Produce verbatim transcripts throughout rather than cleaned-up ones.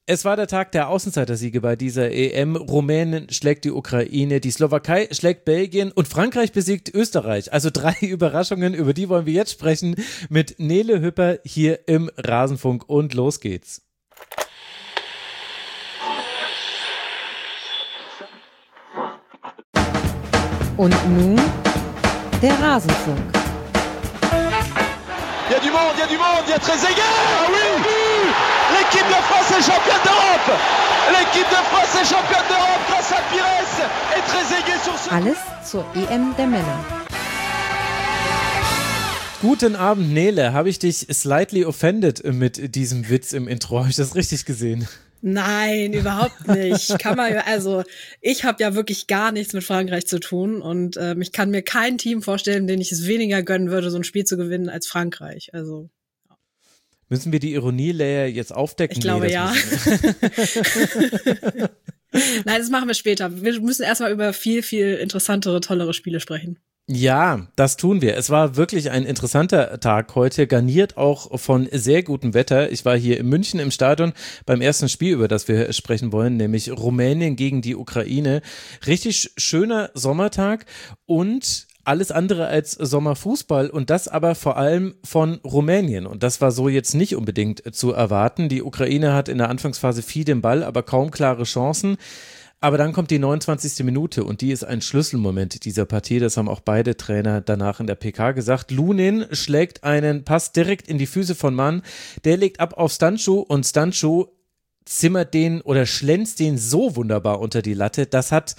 Es war der Tag der Außenseitersiege bei dieser E M. Rumänien schlägt die Ukraine, die Slowakei schlägt Belgien und Frankreich besiegt Österreich. Also drei Überraschungen, über die wollen wir jetzt sprechen mit Nele Hüpper hier im Rasenfunk und los geht's. Und nun der Rasenfunk. Il y a du monde, il y a du monde, il y a Trezeguet. Ah oui, oui. L'équipe de France est championne d'Europe. L'équipe de France est championne d'Europe grâce à Pires et Trezeguet sur ce. Alles zur E M der Männer. Guten Abend, Nele. Habe ich dich slightly offended mit diesem Witz im Intro? Habe ich das richtig gesehen? Nein, überhaupt nicht. Kann man, also ich habe ja wirklich gar nichts mit Frankreich zu tun und ähm, ich kann mir kein Team vorstellen, denen ich es weniger gönnen würde, so ein Spiel zu gewinnen als Frankreich. Also ja. Müssen wir die Ironie-Layer jetzt aufdecken? Ich glaube nee, ja. Nein, das machen wir später. Wir müssen erstmal über viel, viel interessantere, tollere Spiele sprechen. Ja, das tun wir. Es war wirklich ein interessanter Tag heute, garniert auch von sehr gutem Wetter. Ich war hier in München im Stadion beim ersten Spiel, über das wir sprechen wollen, nämlich Rumänien gegen die Ukraine. Richtig schöner Sommertag und alles andere als Sommerfußball und das aber vor allem von Rumänien. Und das war so jetzt nicht unbedingt zu erwarten. Die Ukraine hat in der Anfangsphase viel den Ball, aber kaum klare Chancen. Aber dann kommt die neunundzwanzigste Minute und die ist ein Schlüsselmoment dieser Partie. Das haben auch beide Trainer danach in der P K gesagt. Lunin schlägt einen Pass direkt in die Füße von Mann. Der legt ab auf Stanciu und Stanciu zimmert den oder schlänzt den so wunderbar unter die Latte. Das hat...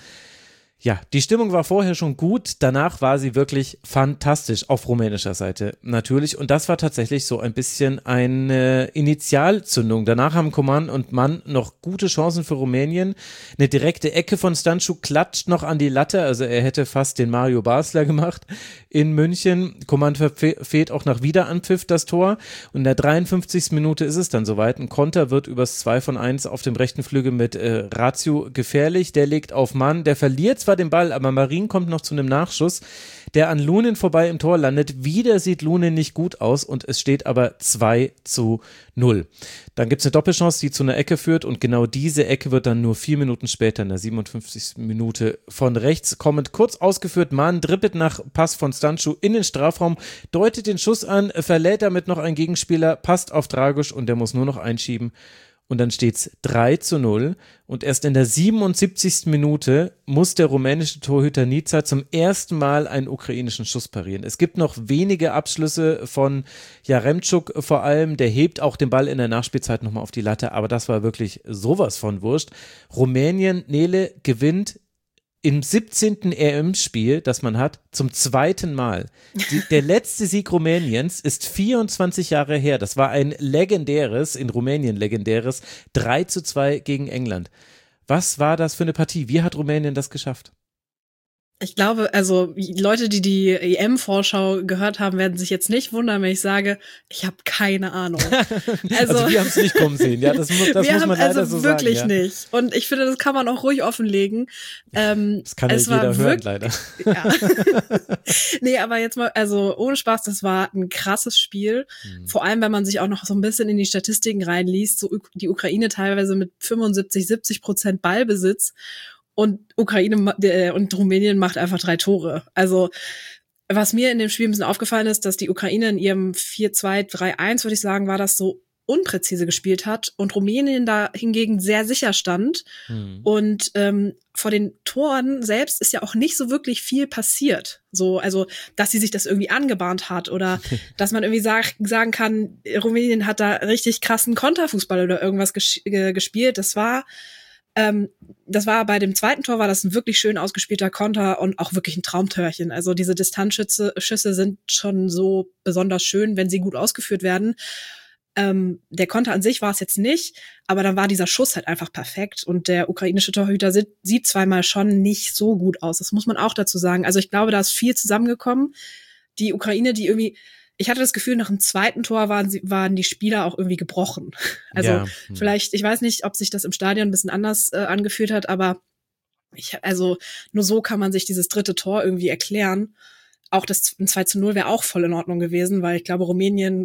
Ja, die Stimmung war vorher schon gut, danach war sie wirklich fantastisch, auf rumänischer Seite natürlich und das war tatsächlich so ein bisschen eine Initialzündung. Danach haben Coman und Mann noch gute Chancen für Rumänien, eine direkte Ecke von Stanciu klatscht noch an die Latte, also er hätte fast den Mario Basler gemacht in München. Coman verfehlt auch nach Wiederanpfiff das Tor und in der dreiundfünfzigsten Minute ist es dann soweit, ein Konter wird übers zwei von eins auf dem rechten Flügel mit äh, Raciu gefährlich, der legt auf Mann, der verliert zwar den Ball, aber Marin kommt noch zu einem Nachschuss, der an Lunin vorbei im Tor landet. Wieder sieht Lunin nicht gut aus und es steht aber zwei zu null. Dann gibt es eine Doppelchance, die zu einer Ecke führt und genau diese Ecke wird dann nur vier Minuten später in der siebenundfünfzigsten Minute von rechts kommend kurz ausgeführt. Mann dribbelt nach Pass von Stanciu in den Strafraum, deutet den Schuss an, verlädt damit noch einen Gegenspieler, passt auf Dragic und der muss nur noch einschieben. Und dann steht's drei zu null und erst in der siebenundsiebzigsten Minute muss der rumänische Torhüter Nica zum ersten Mal einen ukrainischen Schuss parieren. Es gibt noch wenige Abschlüsse von Jaremczuk vor allem, der hebt auch den Ball in der Nachspielzeit nochmal auf die Latte, aber das war wirklich sowas von Wurscht. Rumänien, Nele, gewinnt im siebzehnten E M-Spiel, das man hat, zum zweiten Mal. Die, der letzte Sieg Rumäniens ist vierundzwanzig Jahre her. Das war ein legendäres, in Rumänien legendäres drei zu zwei gegen England. Was war das für eine Partie? Wie hat Rumänien das geschafft? Ich glaube, also Leute, die die E M-Vorschau gehört haben, werden sich jetzt nicht wundern, wenn ich sage, ich habe keine Ahnung. Also, also wir haben es nicht kommen sehen, ja, das, das muss wir man haben leider also so wirklich sagen. Ja. nicht. Und ich finde, das kann man auch ruhig offenlegen. Ähm, das kann ja es jeder war hören, wirklich, leider. Ja. Nee, aber jetzt mal, also ohne Spaß, das war ein krasses Spiel. Mhm. Vor allem, wenn man sich auch noch so ein bisschen in die Statistiken reinliest, so die Ukraine teilweise mit fünfundsiebzig, siebzig Prozent Ballbesitz. Und Ukraine äh, und Rumänien macht einfach drei Tore. Also was mir in dem Spiel ein bisschen aufgefallen ist, dass die Ukraine in ihrem vier zwei drei eins, würde ich sagen, war das so unpräzise gespielt hat und Rumänien da hingegen sehr sicher stand. Hm. Und ähm, vor den Toren selbst ist ja auch nicht so wirklich viel passiert. So, also, dass sie sich das irgendwie angebahnt hat oder dass man irgendwie sag, sagen kann, Rumänien hat da richtig krassen Konterfußball oder irgendwas ges- äh, gespielt. Das war Ähm, das war bei dem zweiten Tor war das ein wirklich schön ausgespielter Konter und auch wirklich ein Traumtörchen. Also diese Distanzschüsse Schüsse sind schon so besonders schön, wenn sie gut ausgeführt werden. Ähm, der Konter an sich war es jetzt nicht, aber dann war dieser Schuss halt einfach perfekt und der ukrainische Torhüter sieht, sieht zweimal schon nicht so gut aus. Das muss man auch dazu sagen. Also ich glaube, da ist viel zusammengekommen. Die Ukraine, die irgendwie Ich hatte das Gefühl, nach dem zweiten Tor waren sie, waren die Spieler auch irgendwie gebrochen. Also ja. hm. vielleicht, ich weiß nicht, ob sich das im Stadion ein bisschen anders äh, angefühlt hat, aber ich, also nur so kann man sich dieses dritte Tor irgendwie erklären. Auch das zwei zu null wäre auch voll in Ordnung gewesen, weil ich glaube, Rumänien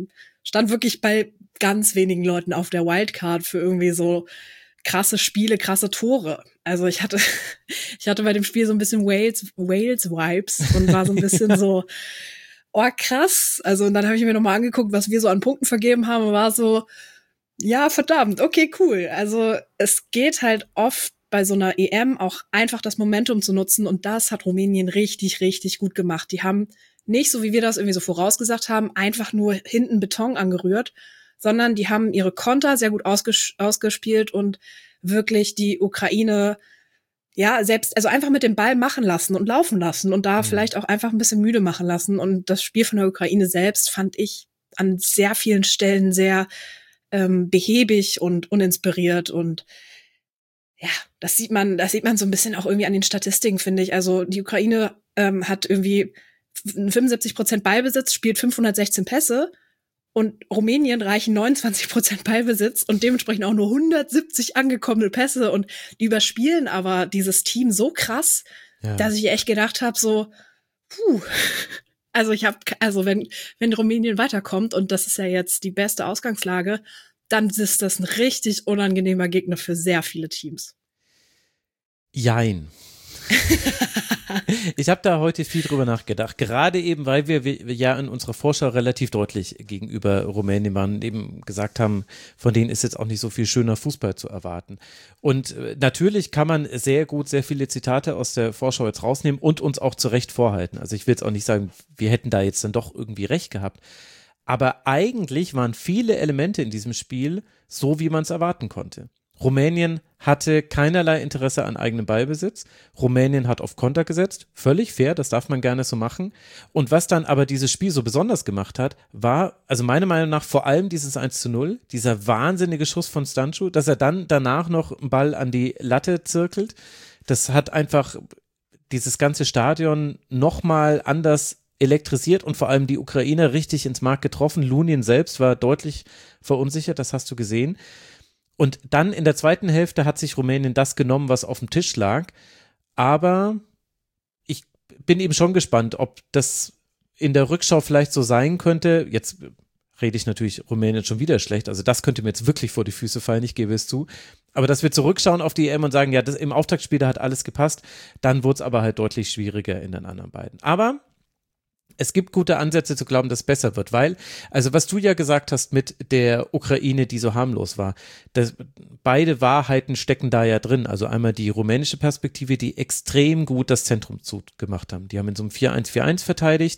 stand wirklich bei ganz wenigen Leuten auf der Wildcard für irgendwie so krasse Spiele, krasse Tore. Also ich hatte, ich hatte bei dem Spiel so ein bisschen Wales, Wales-Vibes und war so ein bisschen so, oh krass. Also und dann habe ich mir nochmal angeguckt, was wir so an Punkten vergeben haben und war so, ja verdammt, okay, cool. Also es geht halt oft bei so einer E M auch einfach das Momentum zu nutzen und das hat Rumänien richtig, richtig gut gemacht. Die haben nicht, so wie wir das irgendwie so vorausgesagt haben, einfach nur hinten Beton angerührt, sondern die haben ihre Konter sehr gut ausges- ausgespielt und wirklich die Ukraine, ja, selbst, also einfach mit dem Ball machen lassen und laufen lassen und da mhm. vielleicht auch einfach ein bisschen müde machen lassen. Und das Spiel von der Ukraine selbst fand ich an sehr vielen Stellen sehr ähm, behäbig und uninspiriert und ja, das sieht man, das sieht man so ein bisschen auch irgendwie an den Statistiken, finde ich. Also die Ukraine ähm, hat irgendwie fünfundsiebzig Prozent Ballbesitz, spielt fünfhundertsechzehn Pässe und Rumänien reichen neunundzwanzig Prozent Ballbesitz und dementsprechend auch nur hundertsiebzig angekommene Pässe und die überspielen aber dieses Team so krass, ja. dass ich echt gedacht habe, so, puh, also ich habe, also wenn wenn Rumänien weiterkommt und das ist ja jetzt die beste Ausgangslage, dann ist das ein richtig unangenehmer Gegner für sehr viele Teams. Jein. Ich habe da heute viel drüber nachgedacht, gerade eben, weil wir, wir ja in unserer Vorschau relativ deutlich gegenüber Rumänien waren und eben gesagt haben, von denen ist jetzt auch nicht so viel schöner Fußball zu erwarten. Und natürlich kann man sehr gut sehr viele Zitate aus der Vorschau jetzt rausnehmen und uns auch zu Recht vorhalten. Also ich will jetzt auch nicht sagen, wir hätten da jetzt dann doch irgendwie recht gehabt. Aber eigentlich waren viele Elemente in diesem Spiel so, wie man es erwarten konnte. Rumänien hatte keinerlei Interesse an eigenem Ballbesitz. Rumänien hat auf Konter gesetzt. Völlig fair, das darf man gerne so machen. Und was dann aber dieses Spiel so besonders gemacht hat, war, also meiner Meinung nach vor allem dieses eins zu null, dieser wahnsinnige Schuss von Stanciu, dass er dann danach noch einen Ball an die Latte zirkelt. Das hat einfach dieses ganze Stadion nochmal anders elektrisiert und vor allem die Ukrainer richtig ins Mark getroffen. Lunin selbst war deutlich verunsichert, das hast du gesehen. Und dann in der zweiten Hälfte hat sich Rumänien das genommen, was auf dem Tisch lag. Aber ich bin eben schon gespannt, ob das in der Rückschau vielleicht so sein könnte. Jetzt rede ich natürlich Rumänien schon wieder schlecht. Also das könnte mir jetzt wirklich vor die Füße fallen, ich gebe es zu. Aber dass wir zurückschauen auf die E M und sagen, ja, das, im Auftaktspiel, da hat alles gepasst. Dann wurde es aber halt deutlich schwieriger in den anderen beiden. Aber es gibt gute Ansätze zu glauben, dass es besser wird, weil, also was du ja gesagt hast mit der Ukraine, die so harmlos war, das, beide Wahrheiten stecken da ja drin. Also einmal die rumänische Perspektive, die extrem gut das Zentrum zugemacht haben. Die haben in so einem vier eins vier eins verteidigt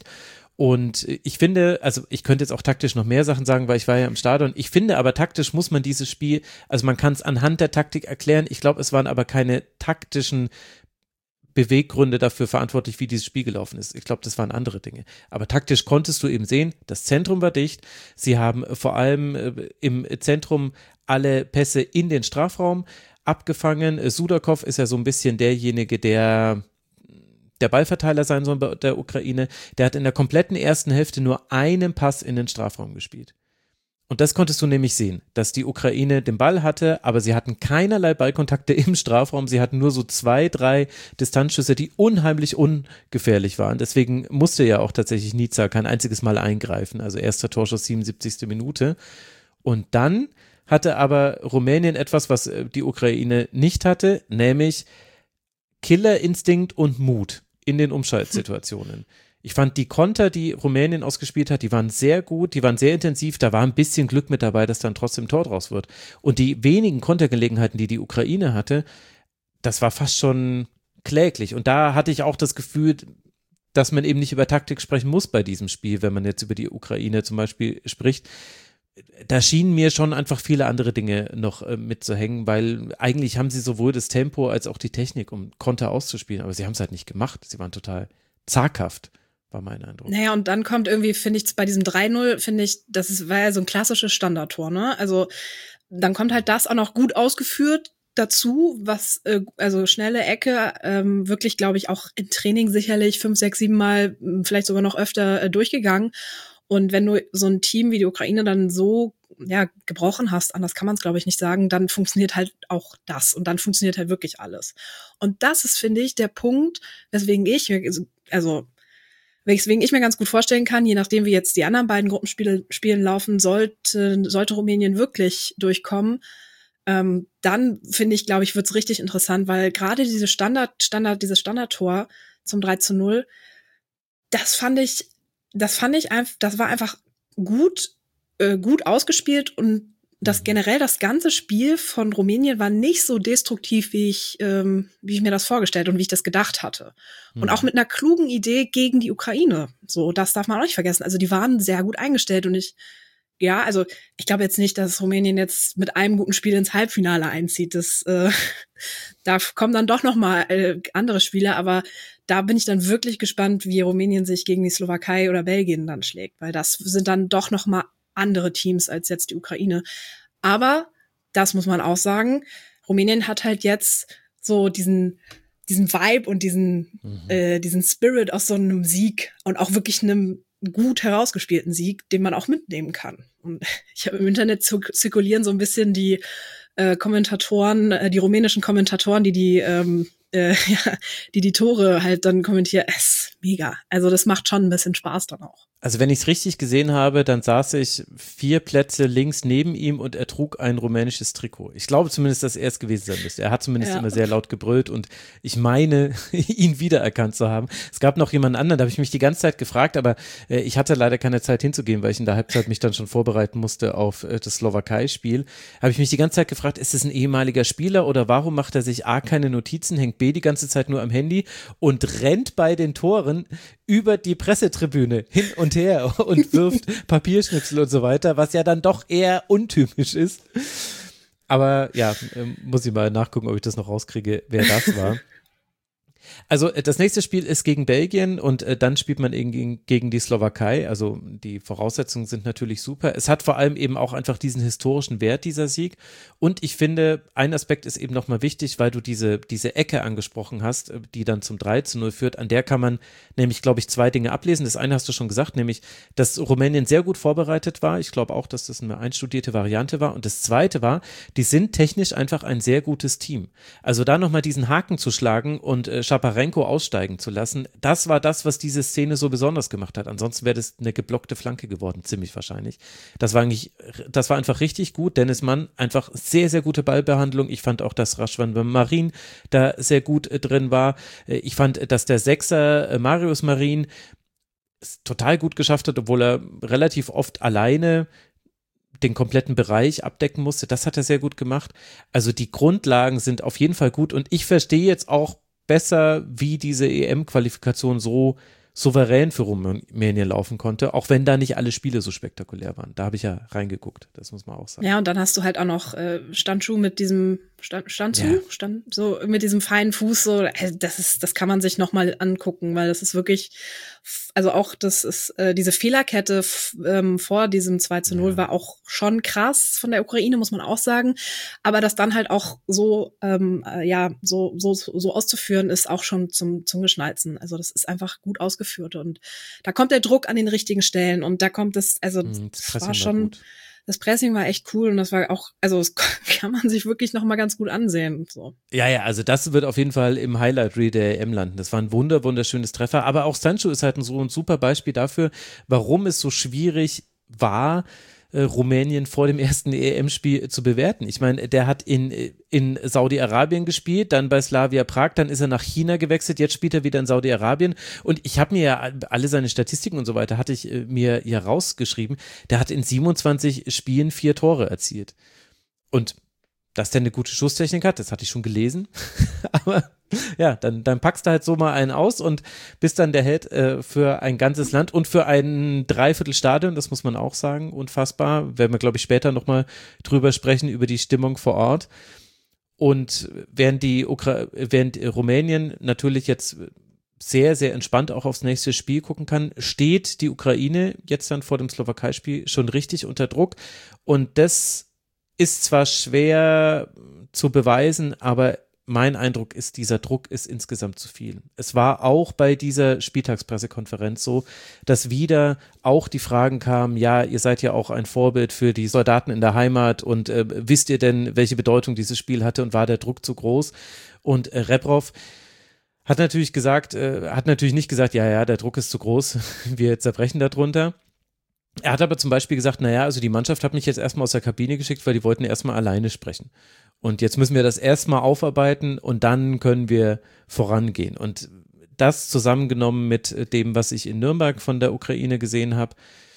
und ich finde, also ich könnte jetzt auch taktisch noch mehr Sachen sagen, weil ich war ja im Stadion. Ich finde aber taktisch muss man dieses Spiel, also man kann es anhand der Taktik erklären. Ich glaube, es waren aber keine taktischen Beweggründe dafür verantwortlich, wie dieses Spiel gelaufen ist. Ich glaube, das waren andere Dinge. Aber taktisch konntest du eben sehen, das Zentrum war dicht. Sie haben vor allem äh, im Zentrum alle Pässe in den Strafraum abgefangen. Sudakov ist ja so ein bisschen derjenige, der der Ballverteiler sein soll bei der Ukraine. Der hat in der kompletten ersten Hälfte nur einen Pass in den Strafraum gespielt. Und das konntest du nämlich sehen, dass die Ukraine den Ball hatte, aber sie hatten keinerlei Ballkontakte im Strafraum. Sie hatten nur so zwei, drei Distanzschüsse, die unheimlich ungefährlich waren. Deswegen musste ja auch tatsächlich Nizza kein einziges Mal eingreifen. Also erster Torschuss, siebenundsiebzigste Minute. Und dann hatte aber Rumänien etwas, was die Ukraine nicht hatte, nämlich Killerinstinkt und Mut in den Umschaltsituationen. Ich fand die Konter, die Rumänien ausgespielt hat, die waren sehr gut, die waren sehr intensiv, da war ein bisschen Glück mit dabei, dass dann trotzdem ein Tor draus wird. Und die wenigen Kontergelegenheiten, die die Ukraine hatte, das war fast schon kläglich. Und da hatte ich auch das Gefühl, dass man eben nicht über Taktik sprechen muss bei diesem Spiel, wenn man jetzt über die Ukraine zum Beispiel spricht. Da schienen mir schon einfach viele andere Dinge noch äh, mitzuhängen, weil eigentlich haben sie sowohl das Tempo als auch die Technik, um Konter auszuspielen, aber sie haben es halt nicht gemacht. Sie waren total zaghaft. War mein Eindruck. Naja, und dann kommt irgendwie, finde ich, bei diesem drei null, finde ich, das ist, war ja so ein klassisches Standardtor, ne? Also dann kommt halt das auch noch gut ausgeführt dazu, was, äh, also schnelle Ecke, ähm, wirklich, glaube ich, auch im Training sicherlich fünf, sechs, sieben Mal, vielleicht sogar noch öfter äh, durchgegangen. Und wenn du so ein Team wie die Ukraine dann so ja gebrochen hast, anders kann man es, glaube ich, nicht sagen, dann funktioniert halt auch das und dann funktioniert halt wirklich alles. Und das ist, finde ich, der Punkt, weswegen ich, also Weswegen ich mir ganz gut vorstellen kann, je nachdem wie jetzt die anderen beiden Gruppenspiele Spielen laufen, sollte, sollte Rumänien wirklich durchkommen, ähm, dann finde ich, glaube ich, wird's richtig interessant, weil gerade diese Standard, Standard, dieses Standardtor zum drei zu null, das fand ich, das fand ich einfach, das war einfach gut, äh, gut ausgespielt und das generell das ganze Spiel von Rumänien war nicht so destruktiv, wie ich, ähm, wie ich mir das vorgestellt und wie ich das gedacht hatte. Mhm. Und auch mit einer klugen Idee gegen die Ukraine. So, das darf man auch nicht vergessen. Also die waren sehr gut eingestellt und ich, ja, also ich glaube jetzt nicht, dass Rumänien jetzt mit einem guten Spiel ins Halbfinale einzieht. Das, äh, da kommen dann doch noch mal äh, andere Spiele, aber da bin ich dann wirklich gespannt, wie Rumänien sich gegen die Slowakei oder Belgien dann schlägt, weil das sind dann doch noch mal andere Teams als jetzt die Ukraine. Aber, das muss man auch sagen, Rumänien hat halt jetzt so diesen, diesen Vibe und diesen, mhm. äh, diesen Spirit aus so einem Sieg und auch wirklich einem gut herausgespielten Sieg, den man auch mitnehmen kann. Und ich habe im Internet zirkulieren so ein bisschen die äh, Kommentatoren, äh, die rumänischen Kommentatoren, die die, ähm, äh, ja, die die Tore halt dann kommentieren. Es ist mega. Also das macht schon ein bisschen Spaß dann auch. Also wenn ich es richtig gesehen habe, dann saß ich vier Plätze links neben ihm und er trug ein rumänisches Trikot. Ich glaube zumindest, dass er es gewesen sein müsste. Er hat zumindest ja. immer sehr laut gebrüllt und ich meine, ihn wiedererkannt zu haben. Es gab noch jemanden anderen, da habe ich mich die ganze Zeit gefragt, aber äh, ich hatte leider keine Zeit hinzugehen, weil ich in der Halbzeit mich dann schon vorbereiten musste auf äh, das Slowakei-Spiel. Habe ich mich die ganze Zeit gefragt, ist es ein ehemaliger Spieler oder warum macht er sich A, keine Notizen, hängt B, die ganze Zeit nur am Handy und rennt bei den Toren über die Pressetribüne hin und her und wirft Papierschnipsel und so weiter, was ja dann doch eher untypisch ist. Aber ja, muss ich mal nachgucken, ob ich das noch rauskriege, wer das war. Also das nächste Spiel ist gegen Belgien und äh, dann spielt man gegen, gegen die Slowakei. Also die Voraussetzungen sind natürlich super. Es hat vor allem eben auch einfach diesen historischen Wert, dieser Sieg. Und ich finde, ein Aspekt ist eben nochmal wichtig, weil du diese, diese Ecke angesprochen hast, die dann zum drei zu null führt. An der kann man nämlich, glaube ich, zwei Dinge ablesen. Das eine hast du schon gesagt, nämlich, dass Rumänien sehr gut vorbereitet war. Ich glaube auch, dass das eine einstudierte Variante war. Und das zweite war, die sind technisch einfach ein sehr gutes Team. Also da nochmal diesen Haken zu schlagen und äh, Schaparenko aussteigen zu lassen, das war das, was diese Szene so besonders gemacht hat. Ansonsten wäre das eine geblockte Flanke geworden, ziemlich wahrscheinlich. Das war eigentlich, das war einfach richtig gut. Dennis Mann, einfach sehr, sehr gute Ballbehandlung. Ich fand auch, dass Rashwan Marin da sehr gut äh, drin war. Äh, ich fand, dass der Sechser äh, Marius Marin es total gut geschafft hat, obwohl er relativ oft alleine den kompletten Bereich abdecken musste. Das hat er sehr gut gemacht. Also die Grundlagen sind auf jeden Fall gut und ich verstehe jetzt auch besser, wie diese E M-Qualifikation so souverän für Rumänien laufen konnte, auch wenn da nicht alle Spiele so spektakulär waren. Da habe ich ja reingeguckt, das muss man auch sagen. Ja, und dann hast du halt auch noch äh, Standschuh mit diesem Stand, Standschuh, ja. Stand, so mit diesem feinen Fuß, so äh, das ist, das kann man sich nochmal angucken, weil das ist wirklich, also auch das ist äh, diese Fehlerkette f- ähm, vor diesem zwei zu null ja. war auch schon krass von der Ukraine, muss man auch sagen. Aber das dann halt auch so, ähm, äh, ja, so so so auszuführen, ist auch schon zum zum Geschnalzen. Also das ist einfach gut ausgeführt. Und da kommt der Druck an den richtigen Stellen und da kommt es, also das, das war schon, war das Pressing war echt cool und das war auch, also das kann man sich wirklich nochmal ganz gut ansehen. So. Ja, ja, also das wird auf jeden Fall im Highlight-Reel der E M landen. Das war ein wunder, wunderschönes Treffer, aber auch Sancho ist halt ein, so ein super Beispiel dafür, warum es so schwierig war, Rumänien vor dem ersten E M-Spiel zu bewerten. Ich meine, der hat in, in Saudi-Arabien gespielt, dann bei Slavia Prag, dann ist er nach China gewechselt, jetzt spielt er wieder in Saudi-Arabien und ich habe mir ja alle seine Statistiken und so weiter, hatte ich mir hier rausgeschrieben, der hat in siebenundzwanzig Spielen vier Tore erzielt. Und dass der eine gute Schusstechnik hat, das hatte ich schon gelesen, aber ja, dann, dann packst du halt so mal einen aus und bist dann der Held äh, für ein ganzes Land und für ein Dreiviertelstadion, das muss man auch sagen, unfassbar. Werden wir, glaube ich, später nochmal drüber sprechen, über die Stimmung vor Ort. Und während die Ukra- während Rumänien natürlich jetzt sehr, sehr entspannt auch aufs nächste Spiel gucken kann, steht die Ukraine jetzt dann vor dem Slowakei-Spiel schon richtig unter Druck. Und das ist zwar schwer zu beweisen, aber mein Eindruck ist, dieser Druck ist insgesamt zu viel. Es war auch bei dieser Spieltagspressekonferenz so, dass wieder auch die Fragen kamen, ja, ihr seid ja auch ein Vorbild für die Soldaten in der Heimat und äh, wisst ihr denn, welche Bedeutung dieses Spiel hatte und war der Druck zu groß? Und äh, Rebrov Hat natürlich gesagt, äh, hat natürlich nicht gesagt, ja, ja, der Druck ist zu groß, wir zerbrechen darunter. Er hat aber zum Beispiel gesagt, naja, also die Mannschaft hat mich jetzt erstmal aus der Kabine geschickt, weil die wollten erstmal alleine sprechen. Und jetzt müssen wir das erstmal aufarbeiten und dann können wir vorangehen. Und das zusammengenommen mit dem, was ich in Nürnberg von der Ukraine gesehen habe,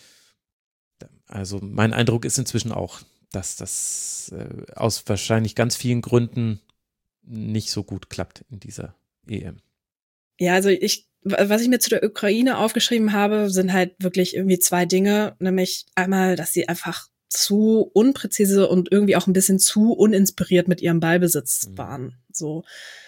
also mein Eindruck ist inzwischen auch, dass das äh, aus wahrscheinlich ganz vielen Gründen nicht so gut klappt in dieser E M. Ja, also ich, was ich mir zu der Ukraine aufgeschrieben habe, sind halt wirklich irgendwie zwei Dinge, nämlich einmal, dass sie einfach zu unpräzise und irgendwie auch ein bisschen zu uninspiriert mit ihrem Ballbesitz mhm. waren. So,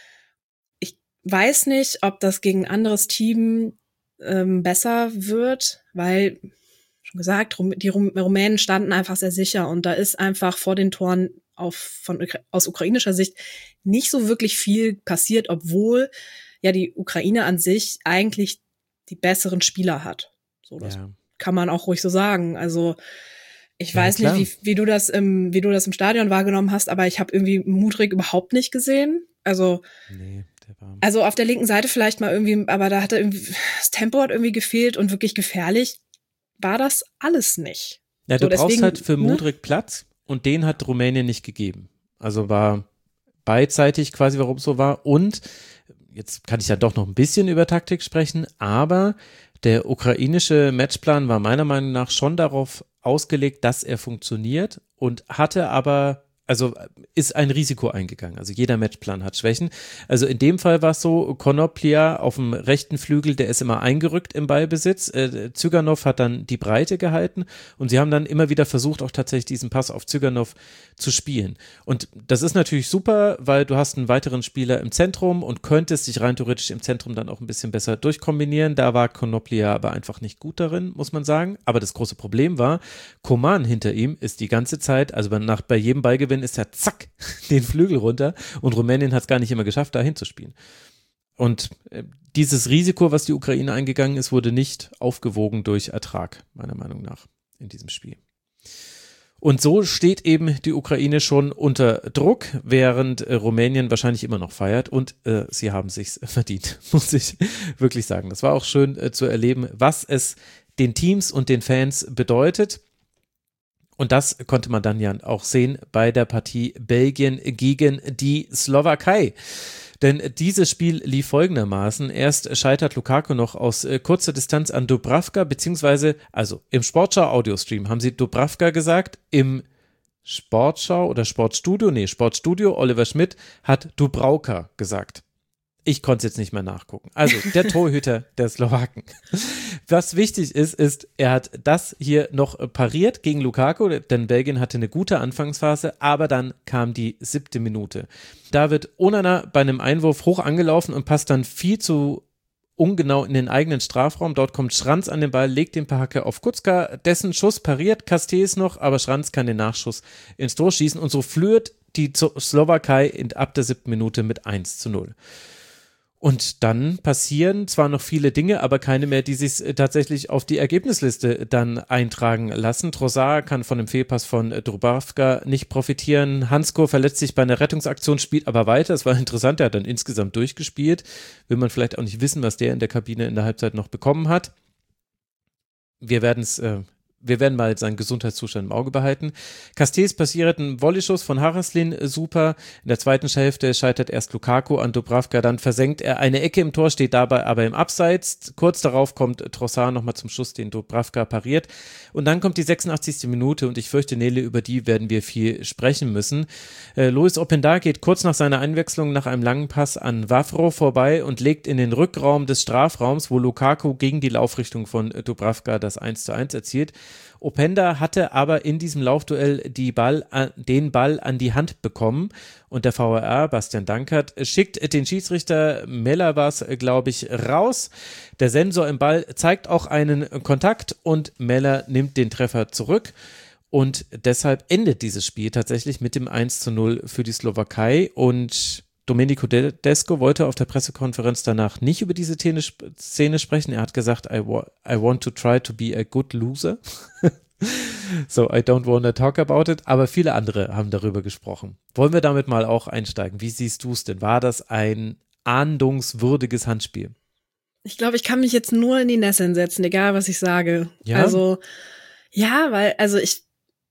ich weiß nicht, ob das gegen ein anderes Team ähm, besser wird, weil schon gesagt, die Rumänen standen einfach sehr sicher und da ist einfach vor den Toren auf, von, aus ukrainischer Sicht nicht so wirklich viel passiert, obwohl ja die Ukraine an sich eigentlich die besseren Spieler hat. So, das ja. kann man auch ruhig so sagen. Also ich weiß ja, nicht, wie, wie du das im, wie du das im Stadion wahrgenommen hast, aber ich habe irgendwie Mudryk überhaupt nicht gesehen. Also nee, der war also auf der linken Seite vielleicht mal irgendwie, aber da hat er irgendwie das Tempo hat irgendwie gefehlt und wirklich gefährlich war das alles nicht. Ja, du so, brauchst deswegen, halt für Mudryk ne? Platz und den hat Rumänien nicht gegeben. Also war beidseitig quasi, warum es so war. Und jetzt kann ich ja doch noch ein bisschen über Taktik sprechen, aber der ukrainische Matchplan war meiner Meinung nach schon darauf ausgelegt, dass er funktioniert und hatte aber, also ist ein Risiko eingegangen. Also jeder Matchplan hat Schwächen. Also in dem Fall war es so, Konoplia auf dem rechten Flügel, der ist immer eingerückt im Ballbesitz. Äh, Zyganov hat dann die Breite gehalten und sie haben dann immer wieder versucht, auch tatsächlich diesen Pass auf Zyganov zu spielen. Und das ist natürlich super, weil du hast einen weiteren Spieler im Zentrum und könntest dich rein theoretisch im Zentrum dann auch ein bisschen besser durchkombinieren. Da war Konoplia aber einfach nicht gut darin, muss man sagen. Aber das große Problem war, Coman hinter ihm ist die ganze Zeit, also nach, bei jedem Ballgewinn ist er zack, den Flügel runter und Rumänien hat es gar nicht immer geschafft, da hinzuspielen. Und äh, dieses Risiko, was die Ukraine eingegangen ist, wurde nicht aufgewogen durch Ertrag, meiner Meinung nach, in diesem Spiel. Und so steht eben die Ukraine schon unter Druck, während äh, Rumänien wahrscheinlich immer noch feiert und äh, sie haben sich's verdient, muss ich wirklich sagen. Das war auch schön äh, zu erleben, was es den Teams und den Fans bedeutet. Und das konnte man dann ja auch sehen bei der Partie Belgien gegen die Slowakei. Denn dieses Spiel lief folgendermaßen. Erst scheitert Lukaku noch aus äh, kurzer Distanz an Dubravka, beziehungsweise, also im Sportschau-Audiostream haben sie Dubravka gesagt, im Sportschau oder Sportstudio, nee, Sportstudio, Oliver Schmidt hat Dubravka gesagt. Ich konnte es jetzt nicht mehr nachgucken. Also der Torhüter der Slowaken. Was wichtig ist, ist, er hat das hier noch pariert gegen Lukaku, denn Belgien hatte eine gute Anfangsphase, aber dann kam die siebte Minute. Da wird Onana bei einem Einwurf hoch angelaufen und passt dann viel zu ungenau in den eigenen Strafraum. Dort kommt Schranz an den Ball, legt den Hacke auf Kucka, dessen Schuss pariert Castells noch, aber Schranz kann den Nachschuss ins Tor schießen und so führt die Slowakei in, ab der siebten Minute mit eins zu null. Und dann passieren zwar noch viele Dinge, aber keine mehr, die sich tatsächlich auf die Ergebnisliste dann eintragen lassen. Trossard kann von dem Fehlpass von Dubravka nicht profitieren. Hansko verletzt sich bei einer Rettungsaktion, spielt aber weiter. Es war interessant, er hat dann insgesamt durchgespielt. Will man vielleicht auch nicht wissen, was der in der Kabine in der Halbzeit noch bekommen hat. Wir werden es äh, Wir werden mal seinen Gesundheitszustand im Auge behalten. Castells passiert einen Volleyschuss von Haraslin, super. In der zweiten Hälfte scheitert erst Lukaku an Dubravka, dann versenkt er eine Ecke im Tor, steht dabei aber im Abseits. Kurz darauf kommt Trossard nochmal zum Schuss, den Dubravka pariert. Und dann kommt die sechsundachtzigste Minute und ich fürchte, Nele, über die werden wir viel sprechen müssen. Äh, Lois Openda geht kurz nach seiner Einwechslung nach einem langen Pass an Wavro vorbei und legt in den Rückraum des Strafraums, wo Lukaku gegen die Laufrichtung von Dubravka das eins zu eins erzielt. Openda hatte aber in diesem Laufduell die Ball, den Ball an die Hand bekommen und der V A R, Bastian Dankert, schickt den Schiedsrichter Meller, glaube ich, raus. Der Sensor im Ball zeigt auch einen Kontakt und Meller nimmt den Treffer zurück und deshalb endet dieses Spiel tatsächlich mit dem eins zu null für die Slowakei und Domenico Tedesco wollte auf der Pressekonferenz danach nicht über diese Szene sprechen. Er hat gesagt, I, wa- I want to try to be a good loser. So, I don't want to talk about it. Aber viele andere haben darüber gesprochen. Wollen wir damit mal auch einsteigen? Wie siehst du es denn? War das ein ahndungswürdiges Handspiel. Ich glaube, ich kann mich jetzt nur in die Nässe setzen, egal was ich sage. Ja? Also, ja, weil, also ich,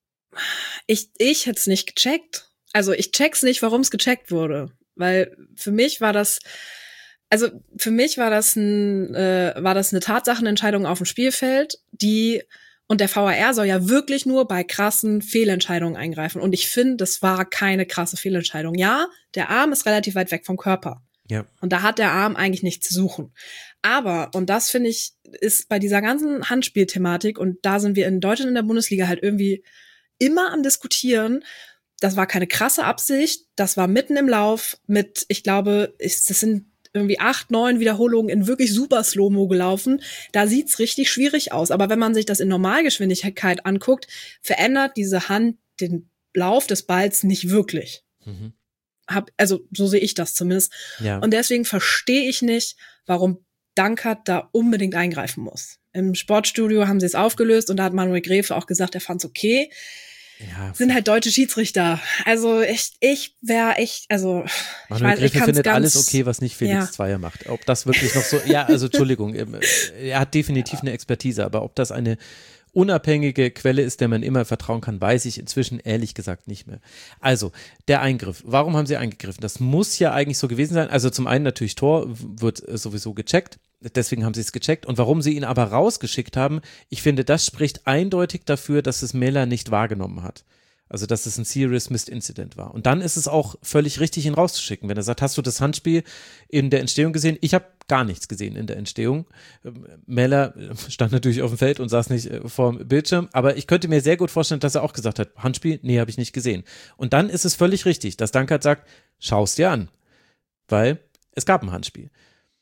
ich, ich hätte es nicht gecheckt. Also ich check's nicht, warum es gecheckt wurde. Weil für mich war das, also für mich war das ein, äh, war das eine Tatsachenentscheidung auf dem Spielfeld, die, und der V A R soll ja wirklich nur bei krassen Fehlentscheidungen eingreifen. Und ich finde, das war keine krasse Fehlentscheidung. Ja, der Arm ist relativ weit weg vom Körper. Ja. Und da hat der Arm eigentlich nichts zu suchen. Aber, und das finde ich, ist bei dieser ganzen Handspielthematik, und da sind wir in Deutschland in der Bundesliga halt irgendwie immer am Diskutieren, das war keine krasse Absicht, das war mitten im Lauf mit, ich glaube, ich, das sind irgendwie acht, neun Wiederholungen in wirklich super Slow-Mo gelaufen. Da sieht's richtig schwierig aus. Aber wenn man sich das in Normalgeschwindigkeit anguckt, verändert diese Hand den Lauf des Balls nicht wirklich. Mhm. Hab, also so sehe ich das zumindest. Ja. Und deswegen verstehe ich nicht, warum Dankert da unbedingt eingreifen muss. Im Sportstudio haben sie es aufgelöst und da hat Manuel Gräfe auch gesagt, er fand's okay. Ja. Sind halt deutsche Schiedsrichter. Also ich, ich wäre echt, also Manuel ich weiß, Gräfe ich findet ganz, alles okay, was nicht Felix ja. Zweier macht. Ob das wirklich noch so, ja, also Entschuldigung, er hat definitiv eine Expertise, aber ob das eine unabhängige Quelle ist, der man immer vertrauen kann, weiß ich inzwischen ehrlich gesagt nicht mehr. Also, der Eingriff. Warum haben sie eingegriffen? Das muss ja eigentlich so gewesen sein. Also zum einen natürlich Tor wird sowieso gecheckt. Deswegen haben sie es gecheckt. Und warum sie ihn aber rausgeschickt haben, ich finde, das spricht eindeutig dafür, dass es Miller nicht wahrgenommen hat. Also, dass es ein Serious Missed Incident war. Und dann ist es auch völlig richtig, ihn rauszuschicken. Wenn er sagt, hast du das Handspiel in der Entstehung gesehen? Ich habe gar nichts gesehen in der Entstehung. Meller stand natürlich auf dem Feld und saß nicht vor dem Bildschirm. Aber ich könnte mir sehr gut vorstellen, dass er auch gesagt hat, Handspiel? Nee, habe ich nicht gesehen. Und dann ist es völlig richtig, dass Dankert sagt, schau's dir an. Weil es gab ein Handspiel.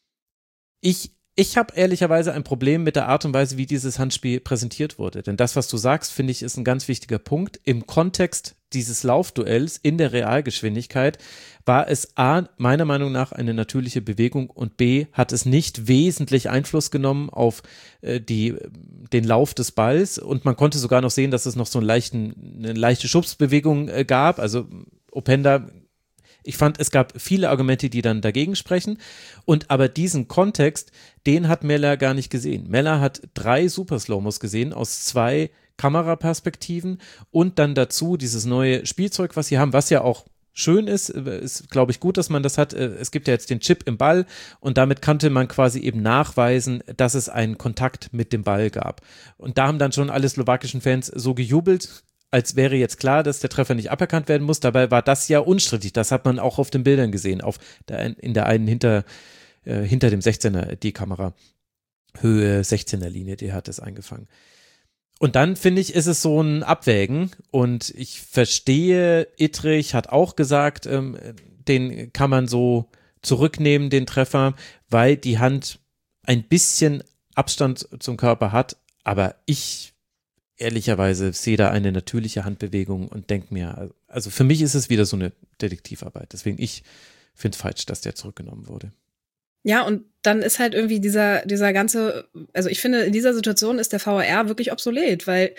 Ich Ich habe ehrlicherweise ein Problem mit der Art und Weise, wie dieses Handspiel präsentiert wurde. Denn das, was du sagst, finde ich, ist ein ganz wichtiger Punkt. Im Kontext dieses Laufduells in der Realgeschwindigkeit war es A, meiner Meinung nach eine natürliche Bewegung und B, hat es nicht wesentlich Einfluss genommen auf äh, die, den Lauf des Balls und man konnte sogar noch sehen, dass es noch so einen leichten, eine leichte Schubsbewegung äh, gab. Also Openda, ich fand, es gab viele Argumente, die dann dagegen sprechen. Und aber diesen Kontext, den hat Meller gar nicht gesehen. Meller hat drei Super Slow-Mos gesehen aus zwei Kameraperspektiven und dann dazu dieses neue Spielzeug, was sie haben, was ja auch schön ist, ist, glaube ich, gut, dass man das hat. Es gibt ja jetzt den Chip im Ball und damit konnte man quasi eben nachweisen, dass es einen Kontakt mit dem Ball gab. Und da haben dann schon alle slowakischen Fans so gejubelt, als wäre jetzt klar, dass der Treffer nicht aberkannt werden muss. Dabei war das ja unstrittig. Das hat man auch auf den Bildern gesehen, auf der, in der einen hinter, äh, hinter dem sechzehner, die Kamera, Höhe sechzehner Linie, die hat es eingefangen. Und dann, finde ich, ist es so ein Abwägen und ich verstehe, Ittrich hat auch gesagt, ähm, den kann man so zurücknehmen, den Treffer, weil die Hand ein bisschen Abstand zum Körper hat, aber ich ehrlicherweise sehe da eine natürliche Handbewegung und denke mir, also für mich ist es wieder so eine Detektivarbeit, deswegen ich finde es falsch, dass der zurückgenommen wurde. Ja, und dann ist halt irgendwie dieser, dieser ganze, also ich finde, in dieser Situation ist der V A R wirklich obsolet, weil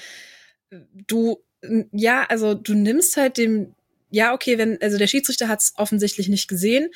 du, ja, also du nimmst halt dem, ja, okay, wenn, also der Schiedsrichter hat es offensichtlich nicht gesehen.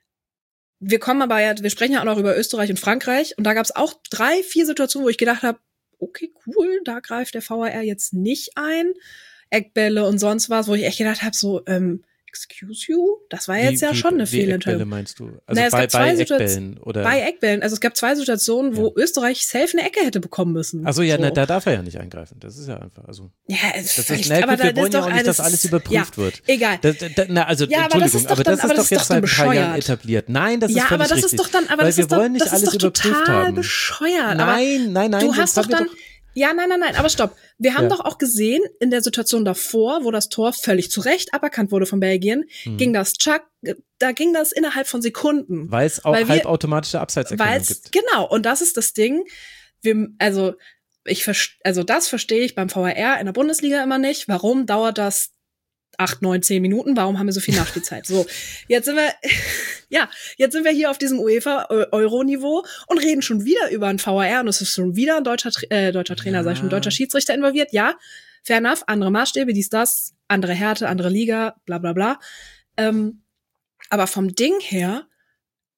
Wir kommen aber ja, wir sprechen ja auch noch über Österreich und Frankreich und da gab es auch drei, vier Situationen, wo ich gedacht habe, okay, cool, da greift der V A R jetzt nicht ein. Eckbälle und sonst was, wo ich echt gedacht habe, so, ähm, excuse you? Das war jetzt wie, ja wie, schon eine wie Fehlentscheidung. Eckbälle meinst du? Also naja, bei, bei Situationen, Eckbällen? Oder? Bei Eckbällen. Also es gab zwei Situationen, wo ja. Österreich safe eine Ecke hätte bekommen müssen. Achso, ja, so. na, da darf er ja nicht eingreifen. Das ist ja einfach, also. Ja, es das ist, ist, na, aber gut, wir wollen ja auch alles, nicht, dass alles überprüft ja, wird. Egal. Da, da, na, also, ja, aber Entschuldigung, das aber das ist aber doch das jetzt ist seit ein paar bescheuert. Jahren etabliert. Nein, das ist ja, völlig aber das richtig. ist doch dann, aber weil das wir ist doch, wollen nicht das alles ist doch überprüft total haben. bescheuert. Nein, nein, nein. Du hast doch dann, doch ja, nein, nein, nein, aber stopp. Wir haben ja. doch auch gesehen, in der Situation davor, wo das Tor völlig zu Recht aberkannt wurde von Belgien, hm. ging das Chuck, da ging das innerhalb von Sekunden. Weil es auch weil halbautomatische Abseitserkennung gibt. Genau, und das ist das Ding. Wir, also, ich, also das verstehe ich beim V A R in der Bundesliga immer nicht. Warum dauert das acht, neun, zehn Minuten? Warum haben wir so viel Nachspielzeit? So, jetzt sind wir, ja, jetzt sind wir hier auf diesem UEFA-Euro-Niveau und reden schon wieder über einen V A R und es ist schon wieder ein deutscher, äh, deutscher Trainer, ja. sag ich schon, ein deutscher Schiedsrichter involviert. Ja, fair enough, andere Maßstäbe, dies, das, andere Härte, andere Liga, bla bla bla. Ähm, aber vom Ding her,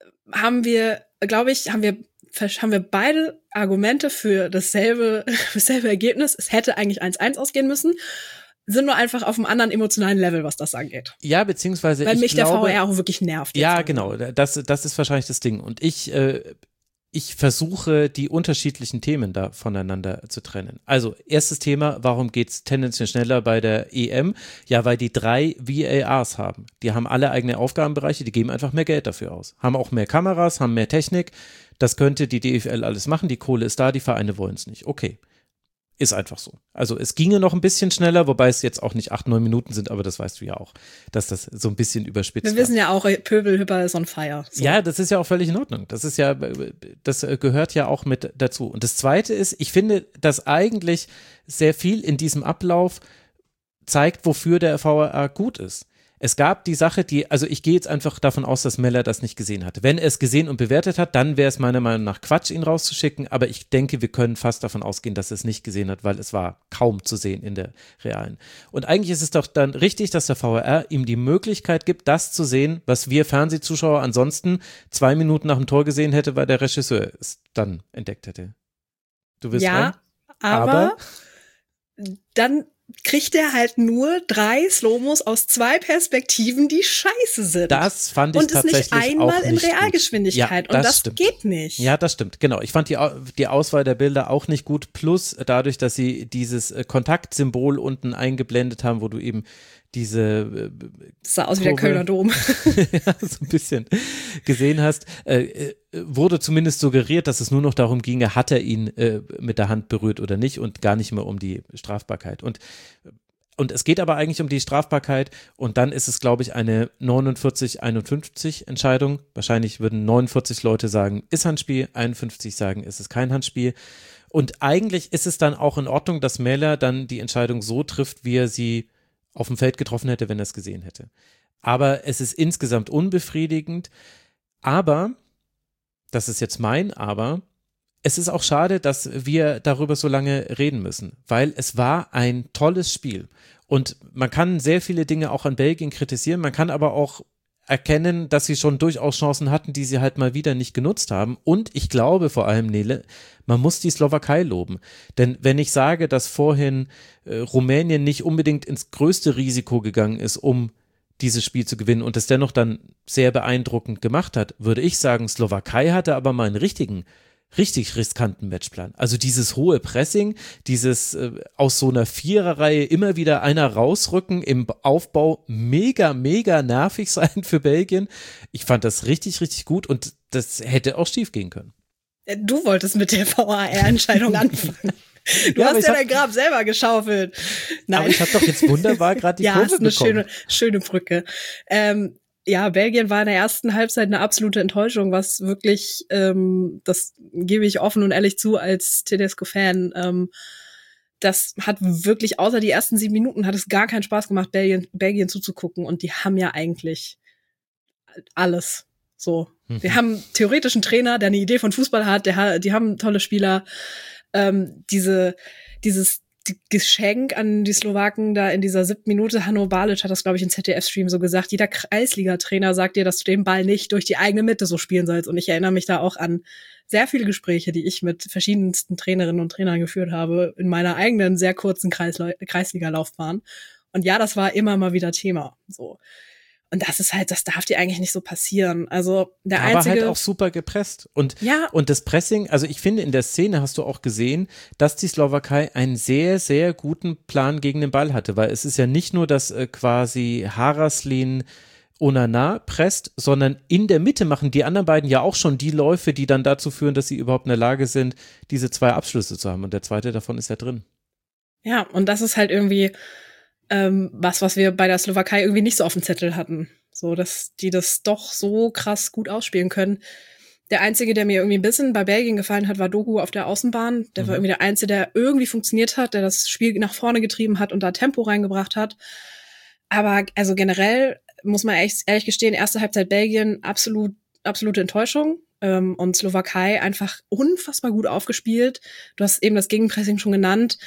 haben wir, glaube ich, haben wir haben wir beide Argumente für dasselbe, für dasselbe Ergebnis. Es hätte eigentlich eins eins ausgehen müssen, sind nur einfach auf einem anderen emotionalen Level, was das angeht. Ja, beziehungsweise Weil ich mich glaube, der V A R auch wirklich nervt. Ja, genau, das, das ist wahrscheinlich das Ding. Und ich, äh, ich versuche, die unterschiedlichen Themen da voneinander zu trennen. Also, erstes Thema, warum geht's tendenziell schneller bei der E M? Ja, weil die drei V A Rs haben. Die haben alle eigene Aufgabenbereiche, die geben einfach mehr Geld dafür aus. Haben auch mehr Kameras, haben mehr Technik. Das könnte die D F L alles machen, die Kohle ist da, die Vereine wollen es nicht. Okay, ist einfach so. Also es ginge noch ein bisschen schneller, wobei es jetzt auch nicht acht, neun Minuten sind, aber das weißt du ja auch, dass das so ein bisschen überspitzt ist. Wir wissen ja auch, Pöbelhüpper ist on fire. So. Ja, das ist ja auch völlig in Ordnung. Das ist ja, das gehört ja auch mit dazu. Und das Zweite ist, ich finde, dass eigentlich sehr viel in diesem Ablauf zeigt, wofür der V A R gut ist. Es gab die Sache, die, also ich gehe jetzt einfach davon aus, dass Meller das nicht gesehen hatte. Wenn er es gesehen und bewertet hat, dann wäre es meiner Meinung nach Quatsch, ihn rauszuschicken, aber ich denke, wir können fast davon ausgehen, dass er es nicht gesehen hat, weil es war kaum zu sehen in der realen. Und eigentlich ist es doch dann richtig, dass der V A R ihm die Möglichkeit gibt, das zu sehen, was wir Fernsehzuschauer ansonsten zwei Minuten nach dem Tor gesehen hätte, weil der Regisseur es dann entdeckt hätte. Du wirst Ja, rein? aber, aber dann kriegt er halt nur drei Slowmos aus zwei Perspektiven, die scheiße sind. Das fand ich und tatsächlich auch nicht einmal nicht in gut. Realgeschwindigkeit. Ja, das und das stimmt. geht nicht. Ja, das stimmt, genau. Ich fand die, die Auswahl der Bilder auch nicht gut, plus dadurch, dass sie dieses Kontaktsymbol unten eingeblendet haben, wo du eben diese das sah aus wie der Kölner Dom. ja, so ein bisschen gesehen hast, äh, wurde zumindest suggeriert, dass es nur noch darum ginge, hat er ihn äh, mit der Hand berührt oder nicht und gar nicht mehr um die Strafbarkeit. Und Und es geht aber eigentlich um die Strafbarkeit und dann ist es, glaube ich, eine neunundvierzig einundfünfzig Entscheidung. Wahrscheinlich würden neunundvierzig Leute sagen, ist Handspiel, einundfünfzig sagen, ist es kein Handspiel. Und eigentlich ist es dann auch in Ordnung, dass Mähler dann die Entscheidung so trifft, wie er sie auf dem Feld getroffen hätte, wenn er es gesehen hätte. Aber es ist insgesamt unbefriedigend. Aber, das ist jetzt mein Aber, es ist auch schade, dass wir darüber so lange reden müssen, weil es war ein tolles Spiel. Und man kann sehr viele Dinge auch an Belgien kritisieren, man kann aber auch erkennen, dass sie schon durchaus Chancen hatten, die sie halt mal wieder nicht genutzt haben. Und ich glaube vor allem, Nele, man muss die Slowakei loben. Denn wenn ich sage, dass vorhin äh, Rumänien nicht unbedingt ins größte Risiko gegangen ist, um dieses Spiel zu gewinnen und es dennoch dann sehr beeindruckend gemacht hat, würde ich sagen, Slowakei hatte aber mal einen richtigen richtig riskanten Matchplan. Also dieses hohe Pressing, dieses äh, aus so einer Viererreihe immer wieder einer rausrücken im Aufbau, mega, mega nervig sein für Belgien. Ich fand das richtig, richtig gut und das hätte auch schief gehen können. Du wolltest mit der V A R-Entscheidung anfangen. Du ja, hast ja dein Grab selber geschaufelt. Nein. Aber ich habe doch jetzt wunderbar gerade die ja, Kurve bekommen. Ja, ist eine schöne, schöne Brücke. Ähm, Ja, Belgien war in der ersten Halbzeit eine absolute Enttäuschung, was wirklich, ähm, das gebe ich offen und ehrlich zu als Tedesco-Fan, ähm, das hat wirklich, außer die ersten sieben Minuten, hat es gar keinen Spaß gemacht, Belgien, Belgien zuzugucken und die haben ja eigentlich alles so. Mhm. Wir haben theoretisch einen Trainer, der eine Idee von Fußball hat, der, die haben tolle Spieler, ähm, diese, dieses Die Geschenk an die Slowaken da in dieser siebten Minute, Hanno Balic hat das, glaube ich, im Z D F-Stream so gesagt, jeder Kreisliga-Trainer sagt dir, dass du den Ball nicht durch die eigene Mitte so spielen sollst. Und ich erinnere mich da auch an sehr viele Gespräche, die ich mit verschiedensten Trainerinnen und Trainern geführt habe in meiner eigenen sehr kurzen Kreisle- Kreisliga-Laufbahn. Und ja, das war immer mal wieder Thema. So. Und das ist halt, das darf dir eigentlich nicht so passieren. Also der aber einzige. Aber halt auch super gepresst. Und, ja. und das Pressing, also ich finde, in der Szene hast du auch gesehen, dass die Slowakei einen sehr, sehr guten Plan gegen den Ball hatte. Weil es ist ja nicht nur, dass äh, quasi Haraslin Onana presst, sondern in der Mitte machen die anderen beiden ja auch schon die Läufe, die dann dazu führen, dass sie überhaupt in der Lage sind, diese zwei Abschlüsse zu haben. Und der zweite davon ist ja drin. Ja, und das ist halt irgendwie Ähm, was, was wir bei der Slowakei irgendwie nicht so auf dem Zettel hatten. So, dass die das doch so krass gut ausspielen können. Der Einzige, der mir irgendwie ein bisschen bei Belgien gefallen hat, war Doku auf der Außenbahn. Der mhm. war irgendwie der Einzige, der irgendwie funktioniert hat, der das Spiel nach vorne getrieben hat und da Tempo reingebracht hat. Aber also generell muss man ehrlich, ehrlich gestehen, erste Halbzeit Belgien absolut, absolute Enttäuschung. Ähm, und Slowakei einfach unfassbar gut aufgespielt. Du hast eben das Gegenpressing schon genannt.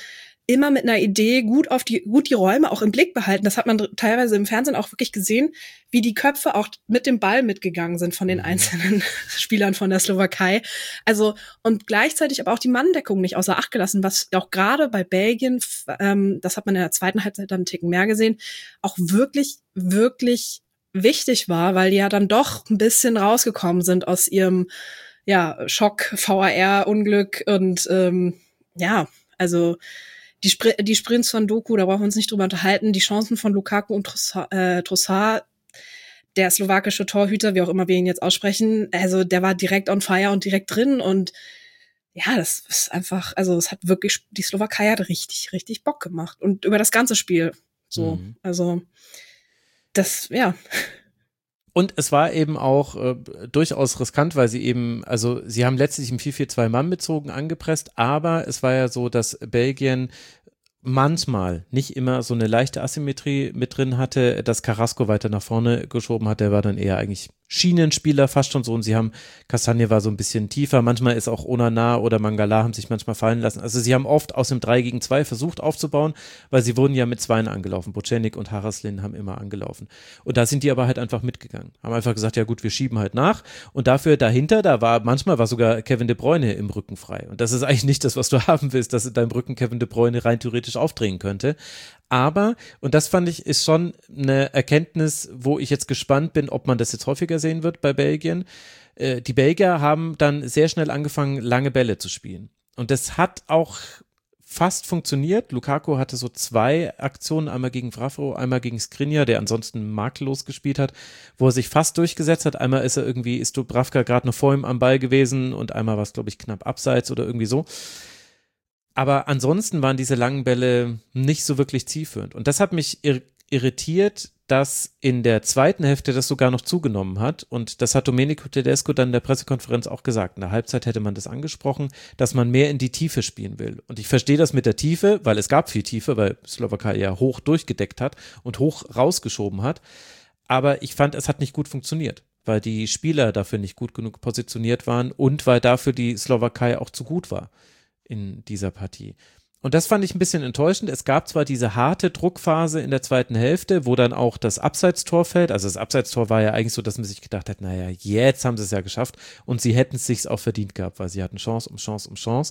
immer mit einer Idee gut auf die, gut die Räume auch im Blick behalten. Das hat man teilweise im Fernsehen auch wirklich gesehen, wie die Köpfe auch mit dem Ball mitgegangen sind von den einzelnen Spielern von der Slowakei. Also, und gleichzeitig aber auch die Manndeckung nicht außer Acht gelassen, was auch gerade bei Belgien, ähm, das hat man in der zweiten Halbzeit dann einen Ticken mehr gesehen, auch wirklich, wirklich wichtig war, weil die ja dann doch ein bisschen rausgekommen sind aus ihrem, ja, Schock, V A R-Unglück und, ähm, ja, also, Die, Spr- die Sprints von Doku, da brauchen wir uns nicht drüber unterhalten. Die Chancen von Lukaku und Trossard, äh, Trossard, der slowakische Torhüter, wie auch immer wir ihn jetzt aussprechen, also der war direkt on fire und direkt drin. Und ja, das ist einfach, also es hat wirklich, die Slowakei hat richtig, richtig Bock gemacht. Und über das ganze Spiel so. Mhm. Also das, ja. Und es war eben auch äh, durchaus riskant, weil sie eben, also sie haben letztlich im vier vier zwei Mann bezogen angepresst, aber es war ja so, dass Belgien manchmal, nicht immer, so eine leichte Asymmetrie mit drin hatte, dass Carrasco weiter nach vorne geschoben hat, der war dann eher eigentlich Schienenspieler fast schon so und sie haben, Castagne war so ein bisschen tiefer, manchmal ist auch Onana oder Mangala haben sich manchmal fallen lassen, also sie haben oft aus dem drei gegen zwei versucht aufzubauen, weil sie wurden ja mit Zweien angelaufen, Bocenic und Haraslin haben immer angelaufen und da sind die aber halt einfach mitgegangen, haben einfach gesagt, ja gut, wir schieben halt nach und dafür dahinter, da war, manchmal war sogar Kevin De Bruyne im Rücken frei und das ist eigentlich nicht das, was du haben willst, dass in deinem Rücken Kevin De Bruyne rein theoretisch aufdrehen könnte, aber, und das fand ich, ist schon eine Erkenntnis, wo ich jetzt gespannt bin, ob man das jetzt häufiger sehen wird bei Belgien. Äh, die Belgier haben dann sehr schnell angefangen, lange Bälle zu spielen. Und das hat auch fast funktioniert. Lukaku hatte so zwei Aktionen, einmal gegen Vrafro, einmal gegen Skriniar, der ansonsten makellos gespielt hat, wo er sich fast durchgesetzt hat. Einmal ist er irgendwie, ist Dubravka gerade noch vor ihm am Ball gewesen und einmal war es, glaube ich, knapp abseits oder irgendwie so. Aber ansonsten waren diese langen Bälle nicht so wirklich zielführend. Und das hat mich ir- irritiert, dass in der zweiten Hälfte das sogar noch zugenommen hat. Und das hat Domenico Tedesco dann in der Pressekonferenz auch gesagt. In der Halbzeit hätte man das angesprochen, dass man mehr in die Tiefe spielen will. Und ich verstehe das mit der Tiefe, weil es gab viel Tiefe, weil Slowakei ja hoch durchgedeckt hat und hoch rausgeschoben hat. Aber ich fand, es hat nicht gut funktioniert, weil die Spieler dafür nicht gut genug positioniert waren und weil dafür die Slowakei auch zu gut war in dieser Partie. Und das fand ich ein bisschen enttäuschend. Es gab zwar diese harte Druckphase in der zweiten Hälfte, wo dann auch das Abseitstor fällt. Also das Abseitstor war ja eigentlich so, dass man sich gedacht hat, naja, jetzt haben sie es ja geschafft und sie hätten es sich auch verdient gehabt, weil sie hatten Chance um Chance um Chance.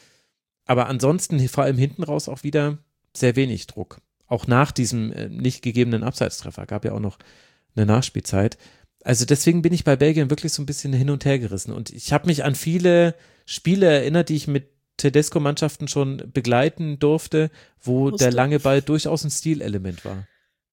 Aber ansonsten, vor allem hinten raus auch wieder sehr wenig Druck. Auch nach diesem äh, nicht gegebenen Abseitstreffer. Gab ja auch noch eine Nachspielzeit. Also deswegen bin ich bei Belgien wirklich so ein bisschen hin und her gerissen. Und ich habe mich an viele Spiele erinnert, die ich mit Tedesco-Mannschaften schon begleiten durfte, wo Musste. der lange Ball durchaus ein Stilelement war.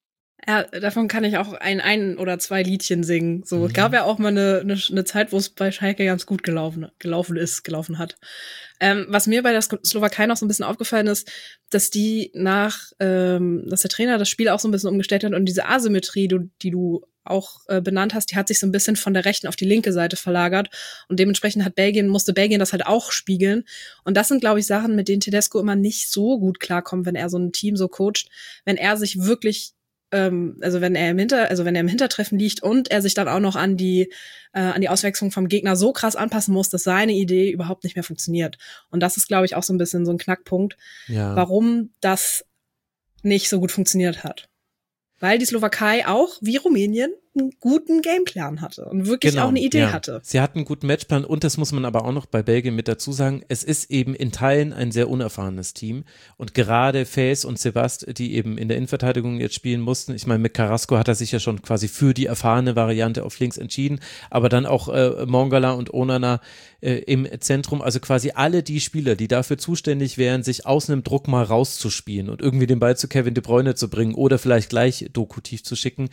Ja, davon kann ich auch ein, ein oder zwei Liedchen singen. So, mhm. gab ja auch mal eine, eine, eine Zeit, wo es bei Schalke ganz gut gelaufen, gelaufen ist, gelaufen hat. Ähm, was mir bei der Slowakei noch so ein bisschen aufgefallen ist, dass die nach, ähm, dass der Trainer das Spiel auch so ein bisschen umgestellt hat und diese Asymmetrie, die, die du auch äh, benannt hast, die hat sich so ein bisschen von der rechten auf die linke Seite verlagert und dementsprechend hat Belgien, musste Belgien das halt auch spiegeln und das sind, glaube ich, Sachen, mit denen Tedesco immer nicht so gut klarkommt, wenn er so ein Team so coacht, wenn er sich wirklich ähm, also wenn er im Hinter, also wenn er im Hintertreffen liegt und er sich dann auch noch an die äh, an die Auswechslung vom Gegner so krass anpassen muss, dass seine Idee überhaupt nicht mehr funktioniert und das ist, glaube ich, auch so ein bisschen so ein Knackpunkt, ja. warum das nicht so gut funktioniert hat. Weil die Slowakei auch, wie Rumänien, einen guten Gameplan hatte und wirklich genau, auch eine Idee ja. hatte. Sie hatten einen guten Matchplan und das muss man aber auch noch bei Belgien mit dazu sagen, es ist eben in Teilen ein sehr unerfahrenes Team und gerade Faes und Sebast, die eben in der Innenverteidigung jetzt spielen mussten, ich meine mit Carrasco hat er sich ja schon quasi für die erfahrene Variante auf links entschieden, aber dann auch äh, Mangala und Onana äh, im Zentrum, also quasi alle die Spieler, die dafür zuständig wären, sich aus einem Druck mal rauszuspielen und irgendwie den Ball zu Kevin De Bruyne zu bringen oder vielleicht gleich Doku tief zu schicken,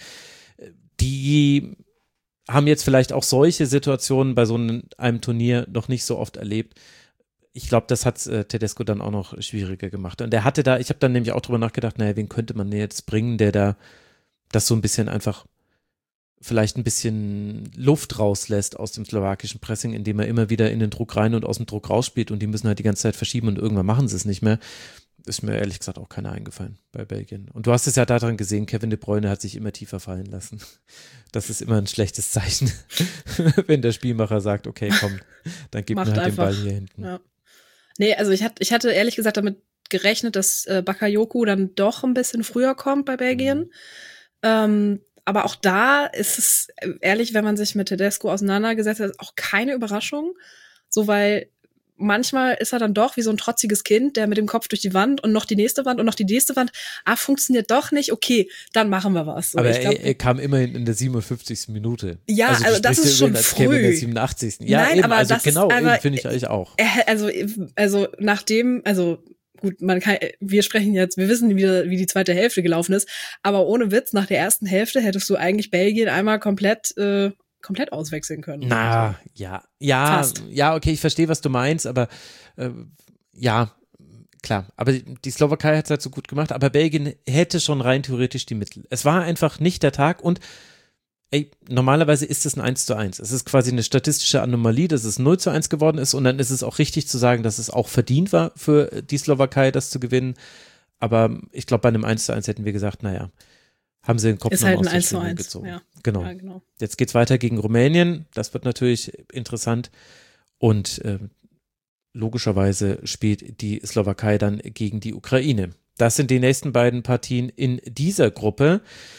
die haben jetzt vielleicht auch solche Situationen bei so einem, einem Turnier noch nicht so oft erlebt. Ich glaube, das hat äh, Tedesco dann auch noch schwieriger gemacht. Und er hatte da, ich habe dann nämlich auch drüber nachgedacht, naja, wen könnte man jetzt bringen, der da das so ein bisschen einfach vielleicht ein bisschen Luft rauslässt aus dem slowakischen Pressing, indem er immer wieder in den Druck rein und aus dem Druck rausspielt und die müssen halt die ganze Zeit verschieben und irgendwann machen sie es nicht mehr. Ist mir ehrlich gesagt auch keiner eingefallen bei Belgien. Und du hast es ja daran gesehen, Kevin De Bruyne hat sich immer tiefer fallen lassen. Das ist immer ein schlechtes Zeichen, wenn der Spielmacher sagt, okay, komm, dann gib Macht mir halt einfach. den Ball hier hinten. Ja. Nee, also ich hatte, ich hatte ehrlich gesagt damit gerechnet, dass äh, Bakayoko dann doch ein bisschen früher kommt bei Belgien. Mhm. Ähm, aber auch da ist es, ehrlich, wenn man sich mit Tedesco auseinandergesetzt hat, auch keine Überraschung. So, weil manchmal ist er dann doch wie so ein trotziges Kind, der mit dem Kopf durch die Wand und noch die nächste Wand und noch die nächste Wand. Ah, funktioniert doch nicht. Okay, dann machen wir was. So, aber ich glaub, er, er kam immerhin in der siebenundfünfzigsten Minute. Ja, also, also das ist schon als früh. In der siebenundachtzigsten Ja, Nein, eben, aber also das genau, ist, aber, finde ich eigentlich auch. Er, also, also nachdem, also gut, man kann, wir sprechen jetzt, wir wissen, wie, wie die zweite Hälfte gelaufen ist, aber ohne Witz, nach der ersten Hälfte hättest du eigentlich Belgien einmal komplett äh, komplett auswechseln können. Na, also. ja, ja, Fast. ja, okay, ich verstehe, was du meinst, aber äh, ja, klar, aber die Slowakei hat es halt so gut gemacht, aber Belgien hätte schon rein theoretisch die Mittel. Es war einfach nicht der Tag und ey, normalerweise ist es ein eins zu eins. Es ist quasi eine statistische Anomalie, dass es null zu eins geworden ist und dann ist es auch richtig zu sagen, dass es auch verdient war für die Slowakei, das zu gewinnen, aber ich glaube, bei einem eins zu eins hätten wir gesagt, naja, haben sie den Kopf ist noch halt aus ein der eins zu Schlinge eins. gezogen. Ja. Genau. Ja, genau. Jetzt geht's weiter gegen Rumänien. Das wird natürlich interessant. Und äh, logischerweise spielt die Slowakei dann gegen die Ukraine. Das sind die nächsten beiden Partien in dieser Gruppe.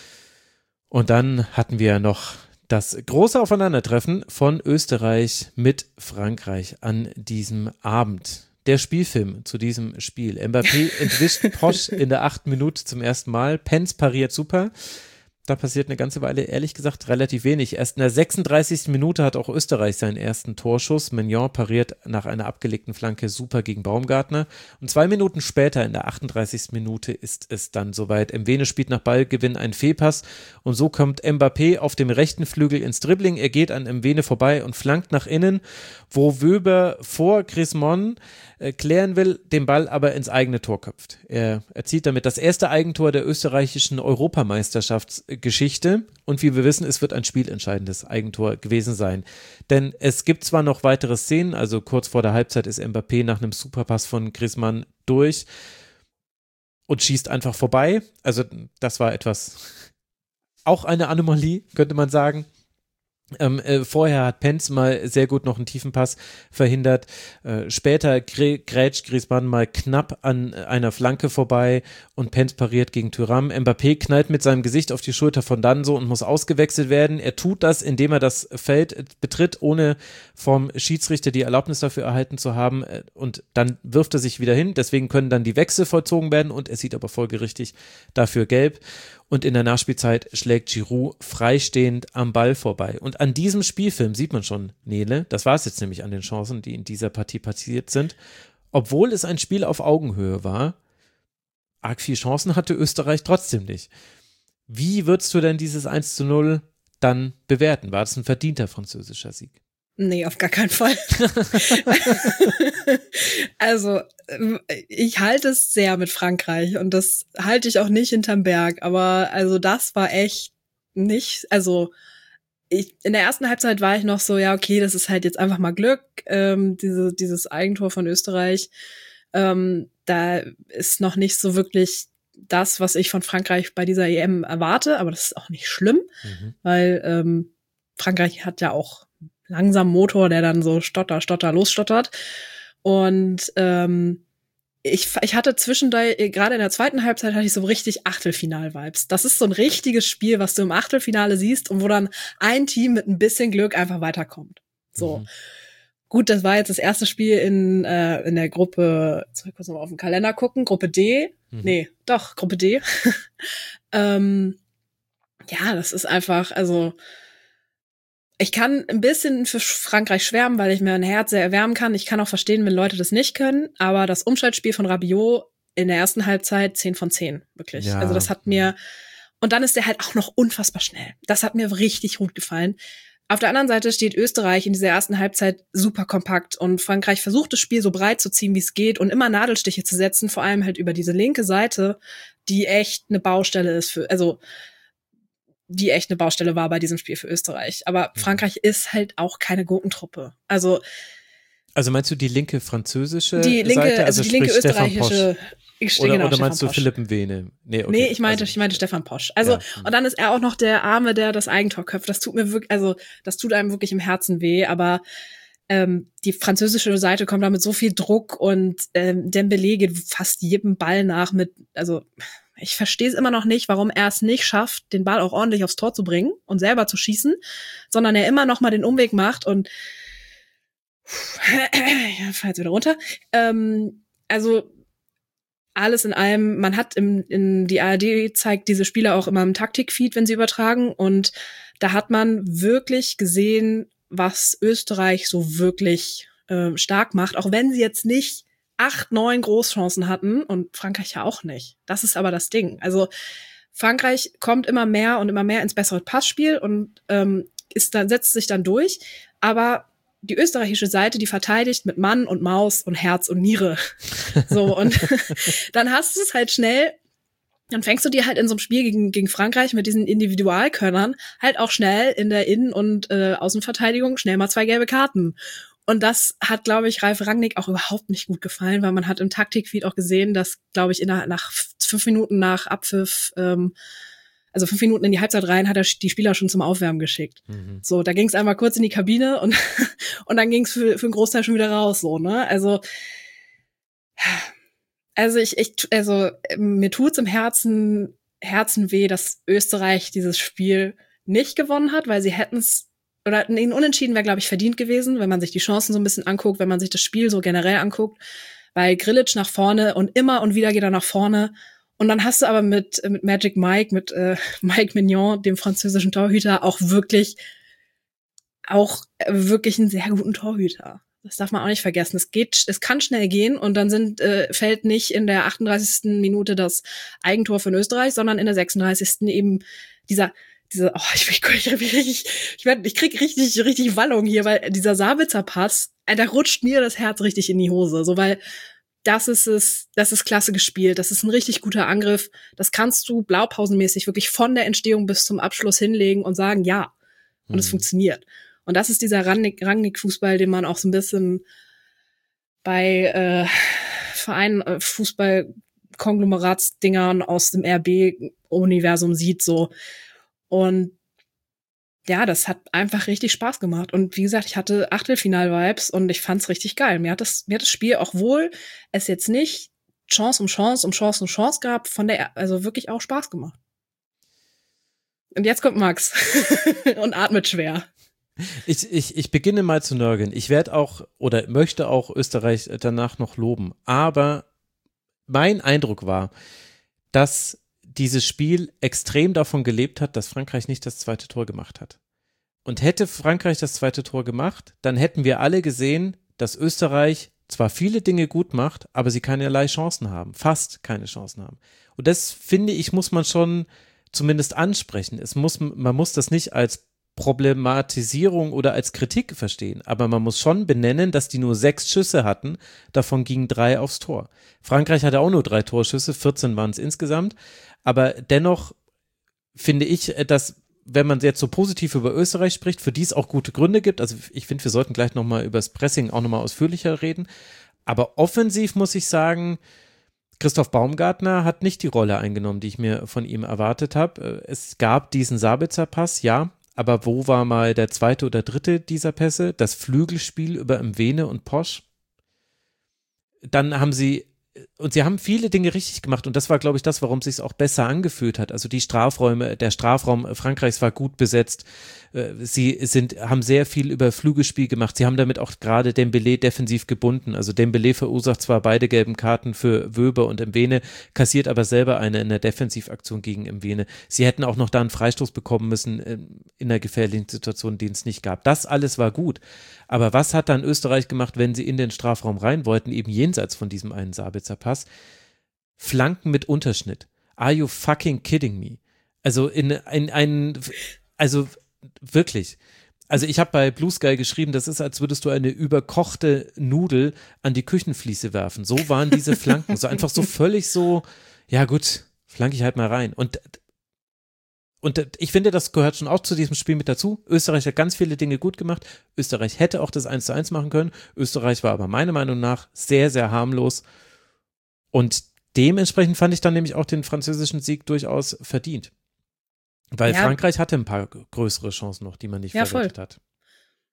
Und dann hatten wir noch das große Aufeinandertreffen von Österreich mit Frankreich an diesem Abend. Der Spielfilm zu diesem Spiel. Mbappé entwischt Posch in der achten Minute zum ersten Mal. Pence pariert super. Da passiert eine ganze Weile, ehrlich gesagt, relativ wenig. Erst in der sechsunddreißigsten Minute hat auch Österreich seinen ersten Torschuss. Mignon pariert nach einer abgelegten Flanke super gegen Baumgartner. Und zwei Minuten später, in der achtunddreißigsten Minute, ist es dann soweit. Mwene spielt nach Ballgewinn einen Fehlpass. Und so kommt Mbappé auf dem rechten Flügel ins Dribbling. Er geht an Mwene vorbei und flankt nach innen, wo Wöber vor Griezmann äh, klären will, den Ball aber ins eigene Tor köpft. Er erzielt damit das erste Eigentor der österreichischen Europameisterschaftsgeschichte und wie wir wissen, es wird ein spielentscheidendes Eigentor gewesen sein. Denn es gibt zwar noch weitere Szenen, also kurz vor der Halbzeit ist Mbappé nach einem Superpass von Griezmann durch und schießt einfach vorbei. Also das war etwas, auch eine Anomalie, könnte man sagen. Ähm, äh, vorher hat Pence mal sehr gut noch einen tiefen Pass verhindert. Äh, später grä- grätscht Griezmann mal knapp an einer Flanke vorbei und Pence pariert gegen Thuram. Mbappé knallt mit seinem Gesicht auf die Schulter von Danso und muss ausgewechselt werden. Er tut das, indem er das Feld betritt, ohne vom Schiedsrichter die Erlaubnis dafür erhalten zu haben. Und dann wirft er sich wieder hin. Deswegen können dann die Wechsel vollzogen werden und er sieht aber folgerichtig dafür gelb. Und in der Nachspielzeit schlägt Giroud freistehend am Ball vorbei. Und an diesem Spielfilm sieht man schon, Nele, das war es jetzt nämlich an den Chancen, die in dieser Partie passiert sind, obwohl es ein Spiel auf Augenhöhe war, arg viele Chancen hatte Österreich trotzdem nicht. Wie würdest du denn dieses eins zu null dann bewerten? War das ein verdienter französischer Sieg? Nee, auf gar keinen Fall. Also, ich halte es sehr mit Frankreich und das halte ich auch nicht hinterm Berg, aber also das war echt nicht, also ich, in der ersten Halbzeit war ich noch so, ja okay, das ist halt jetzt einfach mal Glück, ähm, diese, dieses Eigentor von Österreich, ähm, da ist noch nicht so wirklich das, was ich von Frankreich bei dieser E M erwarte, aber das ist auch nicht schlimm, mhm. weil ähm, Frankreich hat ja auch langsam Motor, der dann so stotter, stotter, losstottert. Und ähm, ich, ich hatte zwischendurch, gerade in der zweiten Halbzeit, hatte ich so richtig Achtelfinal-Vibes. Das ist so ein richtiges Spiel, was du im Achtelfinale siehst und wo dann ein Team mit ein bisschen Glück einfach weiterkommt. So. Mhm. Gut, das war jetzt das erste Spiel in, äh, in der Gruppe, jetzt soll ich kurz noch mal auf den Kalender gucken, Gruppe D. Mhm. Nee, doch, Gruppe D. ähm, ja, das ist einfach, also ich kann ein bisschen für Frankreich schwärmen, weil ich mir ein Herz sehr erwärmen kann. Ich kann auch verstehen, wenn Leute das nicht können. Aber das Umschaltspiel von Rabiot in der ersten Halbzeit zehn von zehn, wirklich. Ja. Also das hat mir, und dann ist der halt auch noch unfassbar schnell. Das hat mir richtig gut gefallen. Auf der anderen Seite steht Österreich in dieser ersten Halbzeit super kompakt und Frankreich versucht das Spiel so breit zu ziehen, wie es geht und immer Nadelstiche zu setzen, vor allem halt über diese linke Seite, die echt eine Baustelle ist für, also die echt eine Baustelle war bei diesem Spiel für Österreich. Aber Frankreich ist halt auch keine Gurkentruppe. Also Also meinst du die linke französische die linke, Seite? Also, also die linke österreichische. Ich, oder genau, oder meinst Stefan du Philipp Mwene? Nee, okay. nee, ich meinte, also, ich meinte Stefan Posch. Also, ja. Und dann ist er auch noch der Arme, der das Eigentor köpft. Das tut mir wirklich, also, das tut einem wirklich im Herzen weh. Aber ähm, die französische Seite kommt da mit so viel Druck und ähm, Dembélé geht fast jedem Ball nach mit, also ich verstehe es immer noch nicht, warum er es nicht schafft, den Ball auch ordentlich aufs Tor zu bringen und selber zu schießen, sondern er immer noch mal den Umweg macht und ja, fall jetzt wieder runter. Ähm, also alles in allem, man hat im, in die A R D zeigt diese Spiele auch immer im Taktikfeed, wenn sie übertragen, und da hat man wirklich gesehen, was Österreich so wirklich äh, stark macht, auch wenn sie jetzt nicht acht, neun Großchancen hatten und Frankreich ja auch nicht. Das ist aber das Ding. Also Frankreich kommt immer mehr und immer mehr ins bessere Passspiel und ähm, ist dann, setzt sich dann durch, aber die österreichische Seite, die verteidigt mit Mann und Maus und Herz und Niere. So, und dann hast du es halt schnell, dann fängst du dir halt in so einem Spiel gegen, gegen Frankreich mit diesen Individualkönnern halt auch schnell in der Innen- und äh, Außenverteidigung schnell mal zwei gelbe Karten. Und das hat, glaube ich, Ralf Rangnick auch überhaupt nicht gut gefallen, weil man hat im Taktikfeed auch gesehen, dass, glaube ich, in der, nach fünf Minuten nach Abpfiff, ähm, also fünf Minuten in die Halbzeit rein, hat er die Spieler schon zum Aufwärmen geschickt. Mhm. So, da ging es einmal kurz in die Kabine und und dann ging es für, für einen Großteil schon wieder raus, so, ne? Also, also ich, ich, also mir tut's im Herzen, Herzen weh, dass Österreich dieses Spiel nicht gewonnen hat, weil sie hätten's, oder ein Unentschieden wäre, glaube ich, verdient gewesen, wenn man sich die Chancen so ein bisschen anguckt, wenn man sich das Spiel so generell anguckt, weil Grilic nach vorne und immer und wieder geht er nach vorne. Und dann hast du aber mit, mit Magic Mike, mit äh, Mike Mignon, dem französischen Torhüter, auch wirklich, auch wirklich einen sehr guten Torhüter. Das darf man auch nicht vergessen. Es geht, es kann schnell gehen und dann sind, äh, fällt nicht in der achtunddreißigsten Minute das Eigentor von Österreich, sondern in der sechsunddreißigsten eben dieser, dieser, oh, ich, ich, ich, richtig, ich, werd, ich krieg richtig, richtig Wallung hier, weil dieser Sabitzer Pass, äh, da rutscht mir das Herz richtig in die Hose, so, weil das ist es, das ist klasse gespielt, das ist ein richtig guter Angriff, das kannst du blaupausenmäßig wirklich von der Entstehung bis zum Abschluss hinlegen und sagen, ja, und es mhm. funktioniert. Und das ist dieser Rangnick-Fußball, den man auch so ein bisschen bei äh, Vereinen, äh, Fußball-Konglomeratsdingern aus dem R B-Universum sieht, so. Und ja, das hat einfach richtig Spaß gemacht. Und wie gesagt, ich hatte Achtelfinal-Vibes und ich fand's richtig geil. Mir hat das, mir hat das Spiel, auch wohl es jetzt nicht Chance um Chance um Chance um Chance gab, von der, also wirklich auch Spaß gemacht. Und jetzt kommt Max und atmet schwer. Ich, ich, ich beginne mal zu nörgeln. Ich werde auch oder möchte auch Österreich danach noch loben. Aber mein Eindruck war, dass dieses Spiel extrem davon gelebt hat, dass Frankreich nicht das zweite Tor gemacht hat. Und hätte Frankreich das zweite Tor gemacht, dann hätten wir alle gesehen, dass Österreich zwar viele Dinge gut macht, aber sie keinerlei Chancen haben, fast keine Chancen haben. Und das, finde ich, muss man schon zumindest ansprechen. Es muss, man muss das nicht als Problematisierung oder als Kritik verstehen, aber man muss schon benennen, dass die nur sechs Schüsse hatten, davon gingen drei aufs Tor. Frankreich hatte auch nur drei Torschüsse, vierzehn waren es insgesamt, aber dennoch finde ich, dass, wenn man jetzt so positiv über Österreich spricht, für die es auch gute Gründe gibt, also ich finde, wir sollten gleich nochmal über das Pressing auch nochmal ausführlicher reden, aber offensiv muss ich sagen, Christoph Baumgartner hat nicht die Rolle eingenommen, die ich mir von ihm erwartet habe. Es gab diesen Sabitzer-Pass, ja, aber wo war mal der zweite oder dritte dieser Pässe? Das Flügelspiel über Mwene und Posch. Dann haben sie, und sie haben viele Dinge richtig gemacht und das war, glaube ich, das, warum es sich auch besser angefühlt hat. Also die Strafräume, der Strafraum Frankreichs war gut besetzt. Sie sind, haben sehr viel über Flügelspiel gemacht. Sie haben damit auch gerade Dembélé defensiv gebunden. Also Dembélé verursacht zwar beide gelben Karten für Wöber und Mwene, kassiert aber selber eine in der Defensivaktion gegen Mwene. Sie hätten auch noch da einen Freistoß bekommen müssen in einer gefährlichen Situation, die es nicht gab. Das alles war gut. Aber was hat dann Österreich gemacht, wenn sie in den Strafraum rein wollten, eben jenseits von diesem einen Sabitzer Pass? Flanken mit Unterschnitt. Are you fucking kidding me? Also in, in einen, also wirklich. Also ich habe bei Blue Sky geschrieben, das ist, als würdest du eine überkochte Nudel an die Küchenfliese werfen. So waren diese Flanken. So einfach so völlig so, ja gut, flanke ich halt mal rein. Und Und ich finde, das gehört schon auch zu diesem Spiel mit dazu. Österreich hat ganz viele Dinge gut gemacht. Österreich hätte auch das eins zu eins machen können. Österreich war aber meiner Meinung nach sehr, sehr harmlos. Und dementsprechend fand ich dann nämlich auch den französischen Sieg durchaus verdient. Weil ja. Frankreich hatte ein paar größere Chancen noch, die man nicht ja, verwertet hat.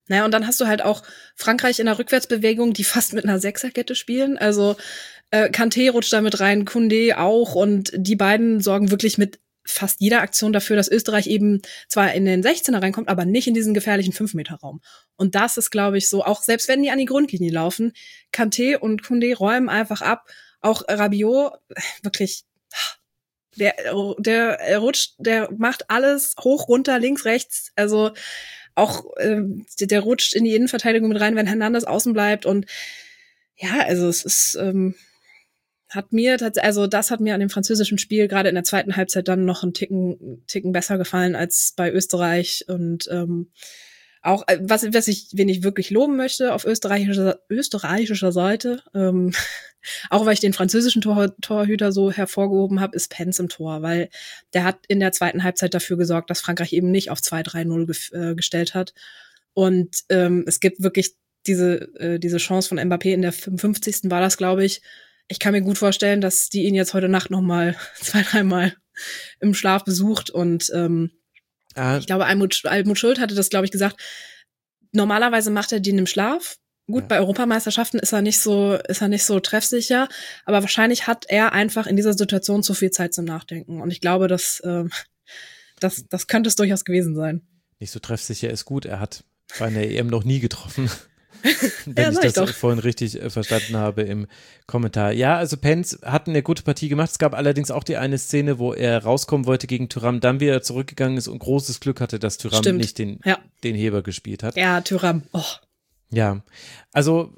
Naja, und dann hast du halt auch Frankreich in der Rückwärtsbewegung, die fast mit einer Sechserkette spielen. Also äh, Kanté rutscht da mit rein, Koundé auch. Und die beiden sorgen wirklich mit fast jeder Aktion dafür, dass Österreich eben zwar in den sechzehner reinkommt, aber nicht in diesen gefährlichen fünf-Meter-Raum. Und das ist, glaube ich, so, auch selbst wenn die an die Grundlinie laufen, Kanté und Koundé räumen einfach ab. Auch Rabiot, wirklich, der, der er rutscht, der macht alles hoch, runter, links, rechts. Also auch ähm, der rutscht in die Innenverteidigung mit rein, wenn Hernandez außen bleibt. Und ja, also es ist ähm, hat mir also das hat mir an dem französischen Spiel gerade in der zweiten Halbzeit dann noch einen Ticken Ticken besser gefallen als bei Österreich. Und ähm, auch was was ich wen ich wirklich loben möchte auf österreichischer österreichischer Seite, ähm, auch weil ich den französischen Tor, Torhüter so hervorgehoben habe, ist Pence im Tor, weil der hat in der zweiten Halbzeit dafür gesorgt, dass Frankreich eben nicht auf zwei drei null ge- äh, gestellt hat. Und ähm, es gibt wirklich diese äh, diese Chance von Mbappé in der fünfundfünfzigsten war das, glaube ich. Ich kann mir gut vorstellen, dass die ihn jetzt heute Nacht noch mal zwei, dreimal im Schlaf besucht. Und ähm, ah. ich glaube, Almut, Almut Schuld hatte das, glaube ich, gesagt. Normalerweise macht er den im Schlaf. Gut, ja. Bei Europameisterschaften ist er nicht so, ist er nicht so treffsicher. Aber wahrscheinlich hat er einfach in dieser Situation zu viel Zeit zum Nachdenken. Und ich glaube, dass, äh, das, das könnte es durchaus gewesen sein. Nicht so treffsicher ist gut. Er hat bei einer E M noch nie getroffen. Wenn ja, ich das ich vorhin richtig äh, verstanden habe im Kommentar. Ja, also Pence hat eine gute Partie gemacht. Es gab allerdings auch die eine Szene, wo er rauskommen wollte gegen Thuram, dann wieder zurückgegangen ist und großes Glück hatte, dass Thuram Stimmt. nicht den, ja. den Heber gespielt hat. Ja, Thuram. Oh. Ja, also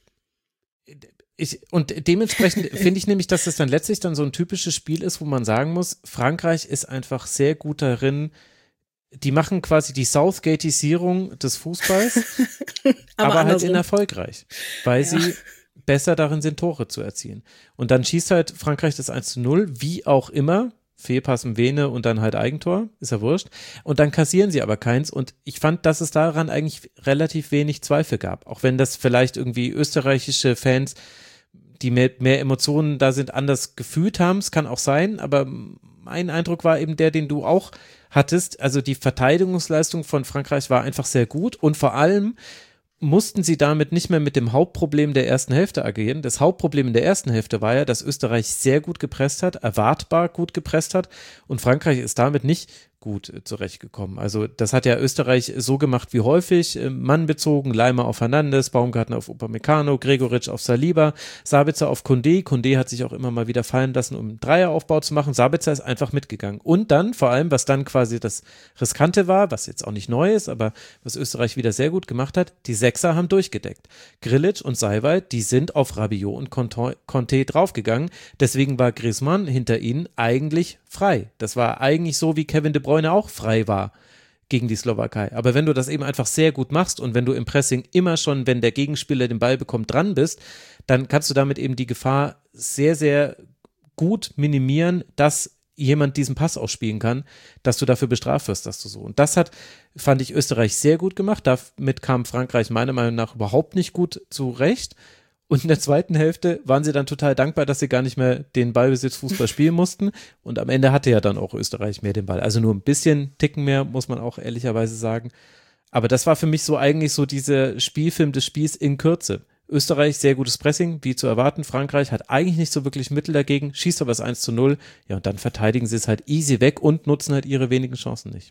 ich, und dementsprechend finde ich nämlich, dass es dann letztlich dann so ein typisches Spiel ist, wo man sagen muss, Frankreich ist einfach sehr gut darin, die machen quasi die Southgateisierung des Fußballs, aber, aber halt in erfolgreich, weil ja. sie besser darin sind, Tore zu erzielen. Und dann schießt halt Frankreich das eins zu null, wie auch immer, Fehlpass im Vene und dann halt Eigentor, ist ja wurscht. Und dann kassieren sie aber keins. Und ich fand, dass es daran eigentlich relativ wenig Zweifel gab, auch wenn das vielleicht irgendwie österreichische Fans, die mehr, mehr Emotionen da sind, anders gefühlt haben. Es kann auch sein, aber mein Eindruck war eben der, den du auch hattest. Also die Verteidigungsleistung von Frankreich war einfach sehr gut und vor allem mussten sie damit nicht mehr mit dem Hauptproblem der ersten Hälfte agieren. Das Hauptproblem in der ersten Hälfte war ja, dass Österreich sehr gut gepresst hat, erwartbar gut gepresst hat und Frankreich ist damit nicht gut zurechtgekommen. Also das hat ja Österreich so gemacht wie häufig, mannbezogen, Leimer auf Hernandez, Baumgartner auf Upamecano, Gregoritsch auf Saliba, Sabitzer auf Koundé. Koundé hat sich auch immer mal wieder fallen lassen, um einen Dreieraufbau zu machen. Sabitzer ist einfach mitgegangen. Und dann vor allem, was dann quasi das Riskante war, was jetzt auch nicht neu ist, aber was Österreich wieder sehr gut gemacht hat, die Sechser haben durchgedeckt. Grillitsch und Seiwald, die sind auf Rabiot und Conté draufgegangen. Deswegen war Griezmann hinter ihnen eigentlich frei. Das war eigentlich so, wie Kevin De Bruyne auch frei war gegen die Slowakei. Aber wenn du das eben einfach sehr gut machst und wenn du im Pressing immer schon, wenn der Gegenspieler den Ball bekommt, dran bist, dann kannst du damit eben die Gefahr sehr, sehr gut minimieren, dass jemand diesen Pass ausspielen kann, dass du dafür bestraft wirst, dass du so. Und das hat, fand ich, Österreich sehr gut gemacht. Damit kam Frankreich meiner Meinung nach überhaupt nicht gut zurecht. Und in der zweiten Hälfte waren sie dann total dankbar, dass sie gar nicht mehr den Ballbesitzfußball spielen mussten. Und am Ende hatte ja dann auch Österreich mehr den Ball. Also nur ein bisschen Ticken mehr, muss man auch ehrlicherweise sagen. Aber das war für mich so eigentlich so dieser Spielfilm des Spiels in Kürze. Österreich, sehr gutes Pressing, wie zu erwarten. Frankreich hat eigentlich nicht so wirklich Mittel dagegen, schießt aber das eins zu null. Ja, und dann verteidigen sie es halt easy weg und nutzen halt ihre wenigen Chancen nicht.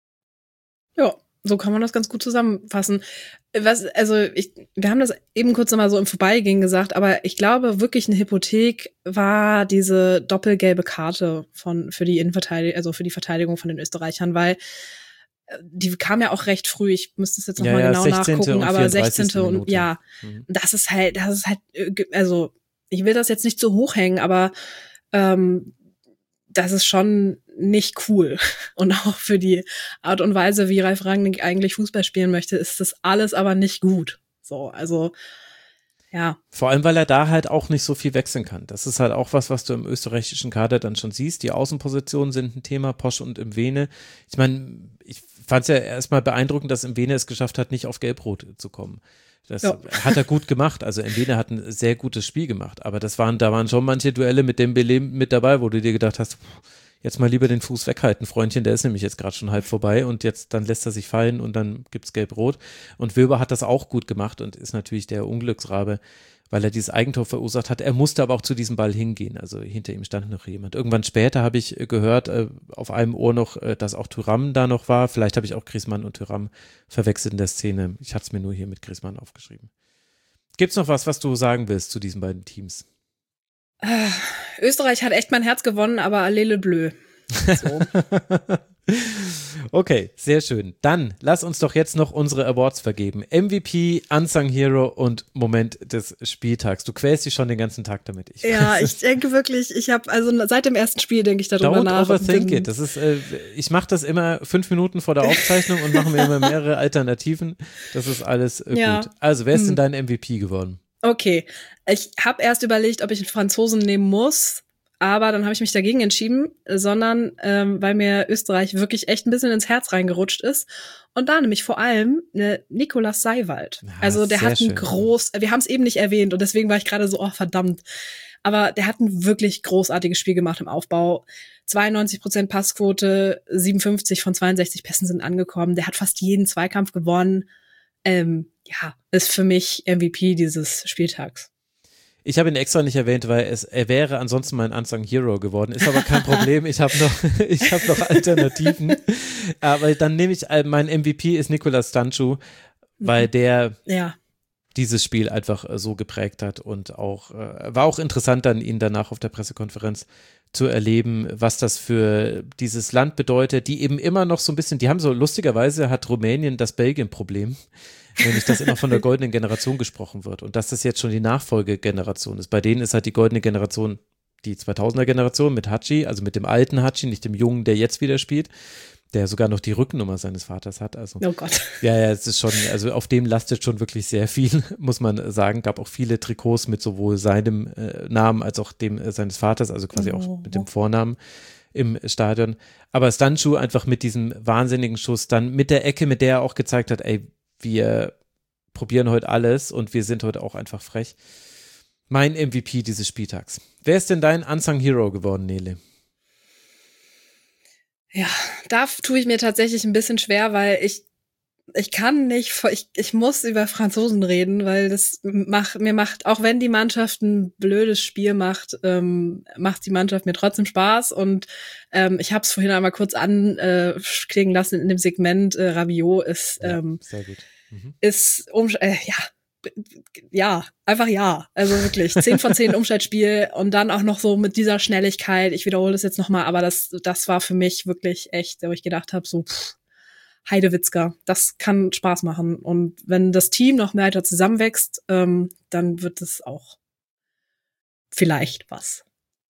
Ja. So kann man das ganz gut zusammenfassen. Was, also ich, wir haben das eben kurz nochmal so im Vorbeigehen gesagt, aber ich glaube wirklich eine Hypothek war diese doppelgelbe Karte von für die Innenverteidigung, also für die Verteidigung von den Österreichern, weil die kam ja auch recht früh. Ich müsste es jetzt nochmal ja, ja, genau nachgucken, aber sechzehnte und ja, mhm. das ist halt, das ist halt, also ich will das jetzt nicht so hochhängen, aber ähm, das ist schon nicht cool. Und auch für die Art und Weise, wie Ralf Rangnick eigentlich Fußball spielen möchte, ist das alles aber nicht gut. So, also, ja. Vor allem, weil er da halt auch nicht so viel wechseln kann. Das ist halt auch was, was du im österreichischen Kader dann schon siehst. Die Außenpositionen sind ein Thema, Posch und Mwene. Ich meine, ich fand es ja erstmal beeindruckend, dass Mwene es geschafft hat, nicht auf Gelb-Rot zu kommen. Das ja. hat er gut gemacht. Also Mwene hat ein sehr gutes Spiel gemacht. Aber das waren, da waren schon manche Duelle mit Dembélé mit dabei, wo du dir gedacht hast, jetzt mal lieber den Fuß weghalten, Freundchen, der ist nämlich jetzt gerade schon halb vorbei und jetzt, dann lässt er sich fallen und dann gibt's gelb-rot. Und Wöber hat das auch gut gemacht und ist natürlich der Unglücksrabe, weil er dieses Eigentor verursacht hat. Er musste aber auch zu diesem Ball hingehen, also hinter ihm stand noch jemand. Irgendwann später habe ich gehört, äh, auf einem Ohr noch, äh, dass auch Thuram da noch war. Vielleicht habe ich auch Griezmann und Thuram verwechselt in der Szene. Ich hatte es mir nur hier mit Griezmann aufgeschrieben. Gibt's noch was, was du sagen willst zu diesen beiden Teams? Äh, Österreich hat echt mein Herz gewonnen, aber allele bleu. So. Okay, sehr schön. Dann lass uns doch jetzt noch unsere Awards vergeben. M V P, Unsung Hero und Moment des Spieltags. Du quälst dich schon den ganzen Tag damit. Ich ja, ich denke wirklich, ich habe, also seit dem ersten Spiel denke ich darüber Don't nach. overthink it. Das ist, äh, ich mache das immer fünf Minuten vor der Aufzeichnung und mache mir immer mehrere Alternativen. Das ist alles äh, ja. gut. Also, wer ist hm. denn dein M V P geworden? Okay, ich habe erst überlegt, ob ich einen Franzosen nehmen muss. Aber dann habe ich mich dagegen entschieden, sondern ähm, weil mir Österreich wirklich echt ein bisschen ins Herz reingerutscht ist. Und da nämlich vor allem ne, Nikolaus Seiwald. Ja, also der hat ein groß, wir haben es eben nicht erwähnt und deswegen war ich gerade so, oh verdammt. Aber der hat ein wirklich großartiges Spiel gemacht im Aufbau. zweiundneunzig Prozent Passquote, siebenundfünfzig von zweiundsechzig Pässen sind angekommen. Der hat fast jeden Zweikampf gewonnen. Ähm, ja, ist für mich M V P dieses Spieltags. Ich habe ihn extra nicht erwähnt, weil es, er wäre ansonsten mein Unsung Hero geworden. Ist aber kein Problem. Ich habe noch, ich habe noch Alternativen. Aber dann nehme ich, mein M V P ist Nicolas Stanciu, weil der ja. dieses Spiel einfach so geprägt hat und auch, äh, war auch interessant dann, ihn danach auf der Pressekonferenz zu erleben, was das für dieses Land bedeutet, die eben immer noch so ein bisschen, die haben so, lustigerweise hat Rumänien das Belgien-Problem. Nämlich, dass immer von der goldenen Generation gesprochen wird und dass das jetzt schon die Nachfolgegeneration ist. Bei denen ist halt die goldene Generation die zweitausender Generation mit Hatschi, also mit dem alten Hatschi, nicht dem Jungen, der jetzt wieder spielt, der sogar noch die Rückennummer seines Vaters hat. Also, oh Gott. Ja, ja, es ist schon, also auf dem lastet schon wirklich sehr viel, muss man sagen. Gab auch viele Trikots mit sowohl seinem äh, Namen als auch dem äh, seines Vaters, also quasi oh. auch mit dem Vornamen im Stadion. Aber Stanciu einfach mit diesem wahnsinnigen Schuss, dann mit der Ecke, mit der er auch gezeigt hat, ey, wir probieren heute alles und wir sind heute auch einfach frech. Mein M V P dieses Spieltags. Wer ist denn dein Unsung Hero geworden, Nele? Ja, da tue ich mir tatsächlich ein bisschen schwer, weil ich ich kann nicht, ich, ich muss über Franzosen reden, weil das macht, mir macht, auch wenn die Mannschaft ein blödes Spiel macht, ähm, macht die Mannschaft mir trotzdem Spaß und ähm, ich habe es vorhin einmal kurz anklingen äh, lassen in dem Segment, äh, Rabiot ist ähm, ja, sehr gut. Mhm. ist um, äh, ja ja, einfach ja. Also wirklich, zehn von zehn Umschaltspiel und dann auch noch so mit dieser Schnelligkeit. Ich wiederhole das jetzt nochmal, aber das das war für mich wirklich echt, wo ich gedacht habe, so pff, Heidewitzka, das kann Spaß machen. Und wenn das Team noch mehr weiter zusammenwächst, ähm, dann wird es auch vielleicht was.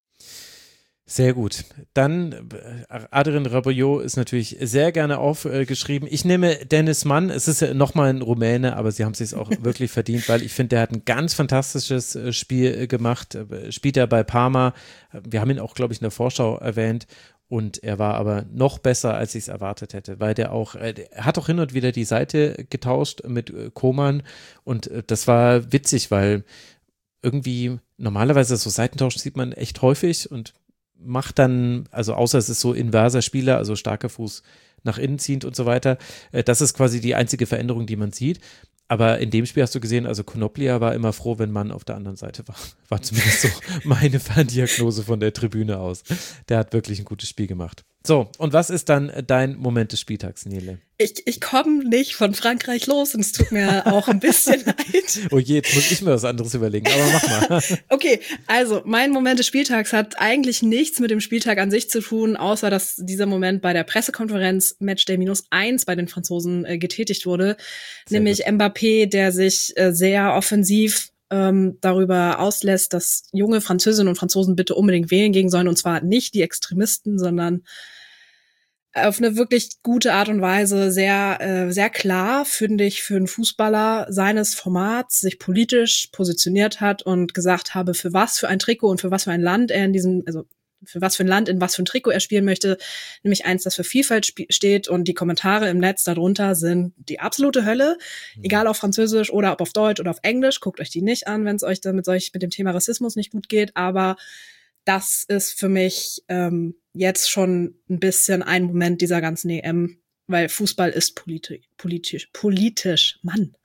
Sehr gut. Dann, Adrien Rabiot ist natürlich sehr gerne aufgeschrieben. Ich nehme Dennis Mann. Es ist ja nochmal ein Rumäne, aber sie haben es sich auch wirklich verdient, weil ich finde, der hat ein ganz fantastisches Spiel gemacht. Spielt er bei Parma. Wir haben ihn auch, glaube ich, in der Vorschau erwähnt. Und er war aber noch besser, als ich es erwartet hätte, weil der auch, er hat auch hin und wieder die Seite getauscht mit Koman und das war witzig, weil irgendwie normalerweise so Seitentausch sieht man echt häufig und macht dann, also außer es ist so inverser Spieler, also starker Fuß nach innen ziehend und so weiter, das ist quasi die einzige Veränderung, die man sieht. Aber in dem Spiel hast du gesehen, also Konoplia war immer froh, wenn Mann auf der anderen Seite war. War zumindest so meine Ferndiagnose von der Tribüne aus. Der hat wirklich ein gutes Spiel gemacht. So, und was ist dann dein Moment des Spieltags, Nele? Ich, ich komme nicht von Frankreich los und es tut mir auch ein bisschen leid. Oh je, jetzt muss ich mir was anderes überlegen, aber mach mal. Okay, also mein Moment des Spieltags hat eigentlich nichts mit dem Spieltag an sich zu tun, außer dass dieser Moment bei der Pressekonferenz Matchday minus eins bei den Franzosen äh, getätigt wurde. Sehr nämlich gut. Mbappé, der sich äh, sehr offensiv ähm, darüber auslässt, dass junge Französinnen und Franzosen bitte unbedingt wählen gehen sollen, und zwar nicht die Extremisten, sondern auf eine wirklich gute Art und Weise, sehr äh, sehr klar, finde ich, für einen Fußballer seines Formats sich politisch positioniert hat und gesagt habe, für was für ein Trikot und für was für ein Land er in diesem, also für was für ein Land, in was für ein Trikot er spielen möchte, nämlich eins, das für Vielfalt sp- steht, und die Kommentare im Netz darunter sind die absolute Hölle, mhm. egal auf Französisch oder ob auf Deutsch oder auf Englisch, guckt euch die nicht an, wenn es euch damit solch mit dem Thema Rassismus nicht gut geht, aber das ist für mich ähm, jetzt schon ein bisschen ein Moment dieser ganzen E M, weil Fußball ist politi- politisch, politisch, Mann.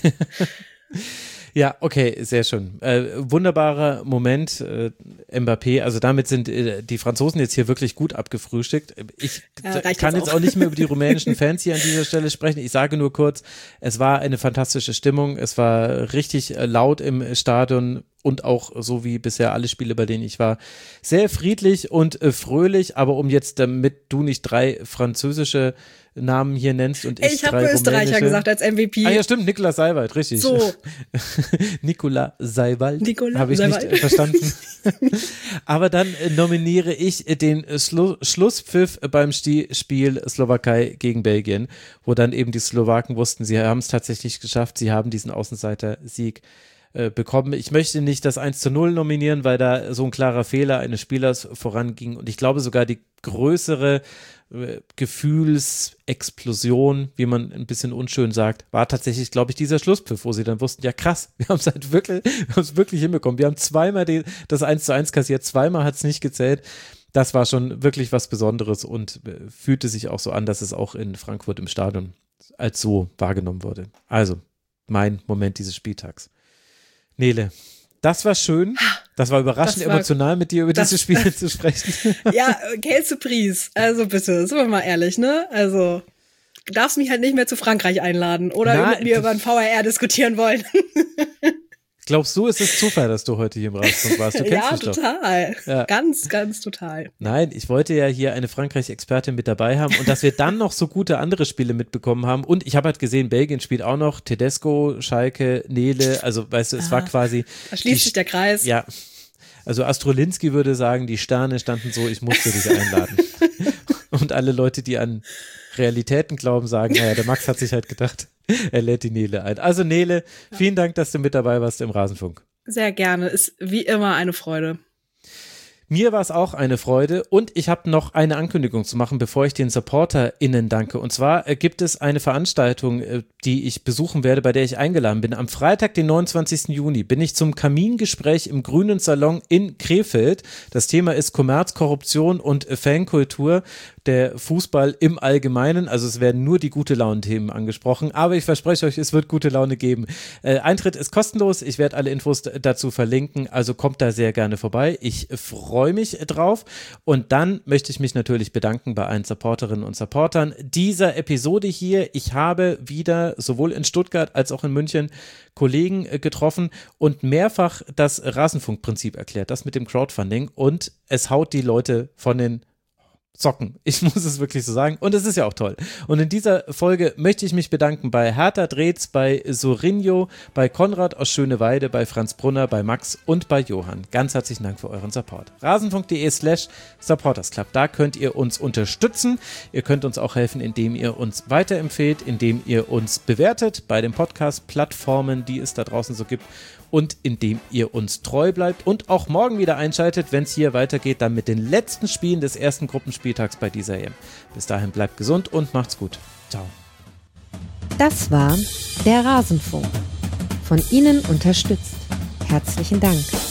Ja, okay, sehr schön. Äh, wunderbarer Moment, äh, Mbappé. Also damit sind äh, die Franzosen jetzt hier wirklich gut abgefrühstückt. Ich ja, kann jetzt auch. auch nicht mehr über die rumänischen Fans hier an dieser Stelle sprechen. Ich sage nur kurz, es war eine fantastische Stimmung. Es war richtig äh, laut im Stadion und auch so wie bisher alle Spiele, bei denen ich war, sehr friedlich und äh, fröhlich. Aber um jetzt, damit du nicht drei französische Namen hier nennst und ich, ich habe drei Österreicher rumänische. gesagt als M V P. Ah ja, stimmt, Niklas Seiwald, richtig. So. Nikolaus Seiwald, Nikola habe ich Seiwald. nicht verstanden. Aber dann äh, nominiere ich äh, den äh, Schlu- Schlusspfiff beim Sti- Spiel Slowakei gegen Belgien, wo dann eben die Slowaken wussten, sie haben es tatsächlich geschafft, sie haben diesen Außenseiter-Sieg äh, bekommen. Ich möchte nicht das eins zu null nominieren, weil da so ein klarer Fehler eines Spielers voranging und ich glaube sogar die größere Gefühlsexplosion, wie man ein bisschen unschön sagt, war tatsächlich, glaube ich, dieser Schlusspfiff, wo sie dann wussten, ja krass, wir haben es halt wirklich, wir haben es wirklich hinbekommen. Wir haben zweimal die, das eins zu eins kassiert, zweimal hat es nicht gezählt. Das war schon wirklich was Besonderes und fühlte sich auch so an, dass es auch in Frankfurt im Stadion als so wahrgenommen wurde. Also, mein Moment dieses Spieltags. Nele, das war schön. Das war überraschend das war, emotional, mit dir über diese Spiele zu sprechen. Ja, Käse Pries. Also bitte, sind wir mal ehrlich, ne? Also, du darfst mich halt nicht mehr zu Frankreich einladen oder Na, mit mir über ein V R R diskutieren wollen. Glaubst du, ist es Zufall, dass du heute hier im Rasenfunk warst? Du kennst ja, mich total. Doch. Ja, ganz, ganz total. Nein, ich wollte ja hier eine Frankreich-Expertin mit dabei haben und dass wir dann noch so gute andere Spiele mitbekommen haben. Und ich habe halt gesehen, Belgien spielt auch noch, Tedesco, Schalke, Nele, also weißt du, es ah, war quasi. Da schließt die, sich der Kreis. Ja, also Astrolinski würde sagen, die Sterne standen so, ich musste dich einladen. Und alle Leute, die an Realitäten glauben, sagen, naja, der Max hat sich halt gedacht, er lädt die Nele ein. Also Nele, vielen Dank, dass du mit dabei warst im Rasenfunk. Sehr gerne, ist wie immer eine Freude. Mir war es auch eine Freude und ich habe noch eine Ankündigung zu machen, bevor ich den SupporterInnen danke. Und zwar äh, gibt es eine Veranstaltung, äh, die ich besuchen werde, bei der ich eingeladen bin. Am Freitag, den neunundzwanzigsten Juni, bin ich zum Kamingespräch im Grünen Salon in Krefeld. Das Thema ist Kommerz, Korruption und äh, Fankultur. Der Fußball im Allgemeinen, also es werden nur die gute Laune-Themen angesprochen, aber ich verspreche euch, es wird gute Laune geben. Äh, Eintritt ist kostenlos, ich werde alle Infos d- dazu verlinken, also kommt da sehr gerne vorbei. Ich freue mich drauf und dann möchte ich mich natürlich bedanken bei allen Supporterinnen und Supportern dieser Episode hier. Ich habe wieder sowohl in Stuttgart als auch in München Kollegen äh, getroffen und mehrfach das Rasenfunkprinzip erklärt, das mit dem Crowdfunding und es haut die Leute von den Socken. Ich muss es wirklich so sagen. Und es ist ja auch toll. Und in dieser Folge möchte ich mich bedanken bei Hertha Dreetz, bei Sorinho, bei Konrad aus Schöneweide, bei Franz Brunner, bei Max und bei Johann. Ganz herzlichen Dank für euren Support. Rasenfunk.de slash supportersclub. Da könnt ihr uns unterstützen. Ihr könnt uns auch helfen, indem ihr uns weiterempfehlt, indem ihr uns bewertet bei den Podcast-Plattformen, die es da draußen so gibt. Und indem ihr uns treu bleibt und auch morgen wieder einschaltet, wenn es hier weitergeht, dann mit den letzten Spielen des ersten Gruppenspieltags bei dieser E M. Bis dahin bleibt gesund und macht's gut. Ciao. Das war der Rasenfunk. Von Ihnen unterstützt. Herzlichen Dank.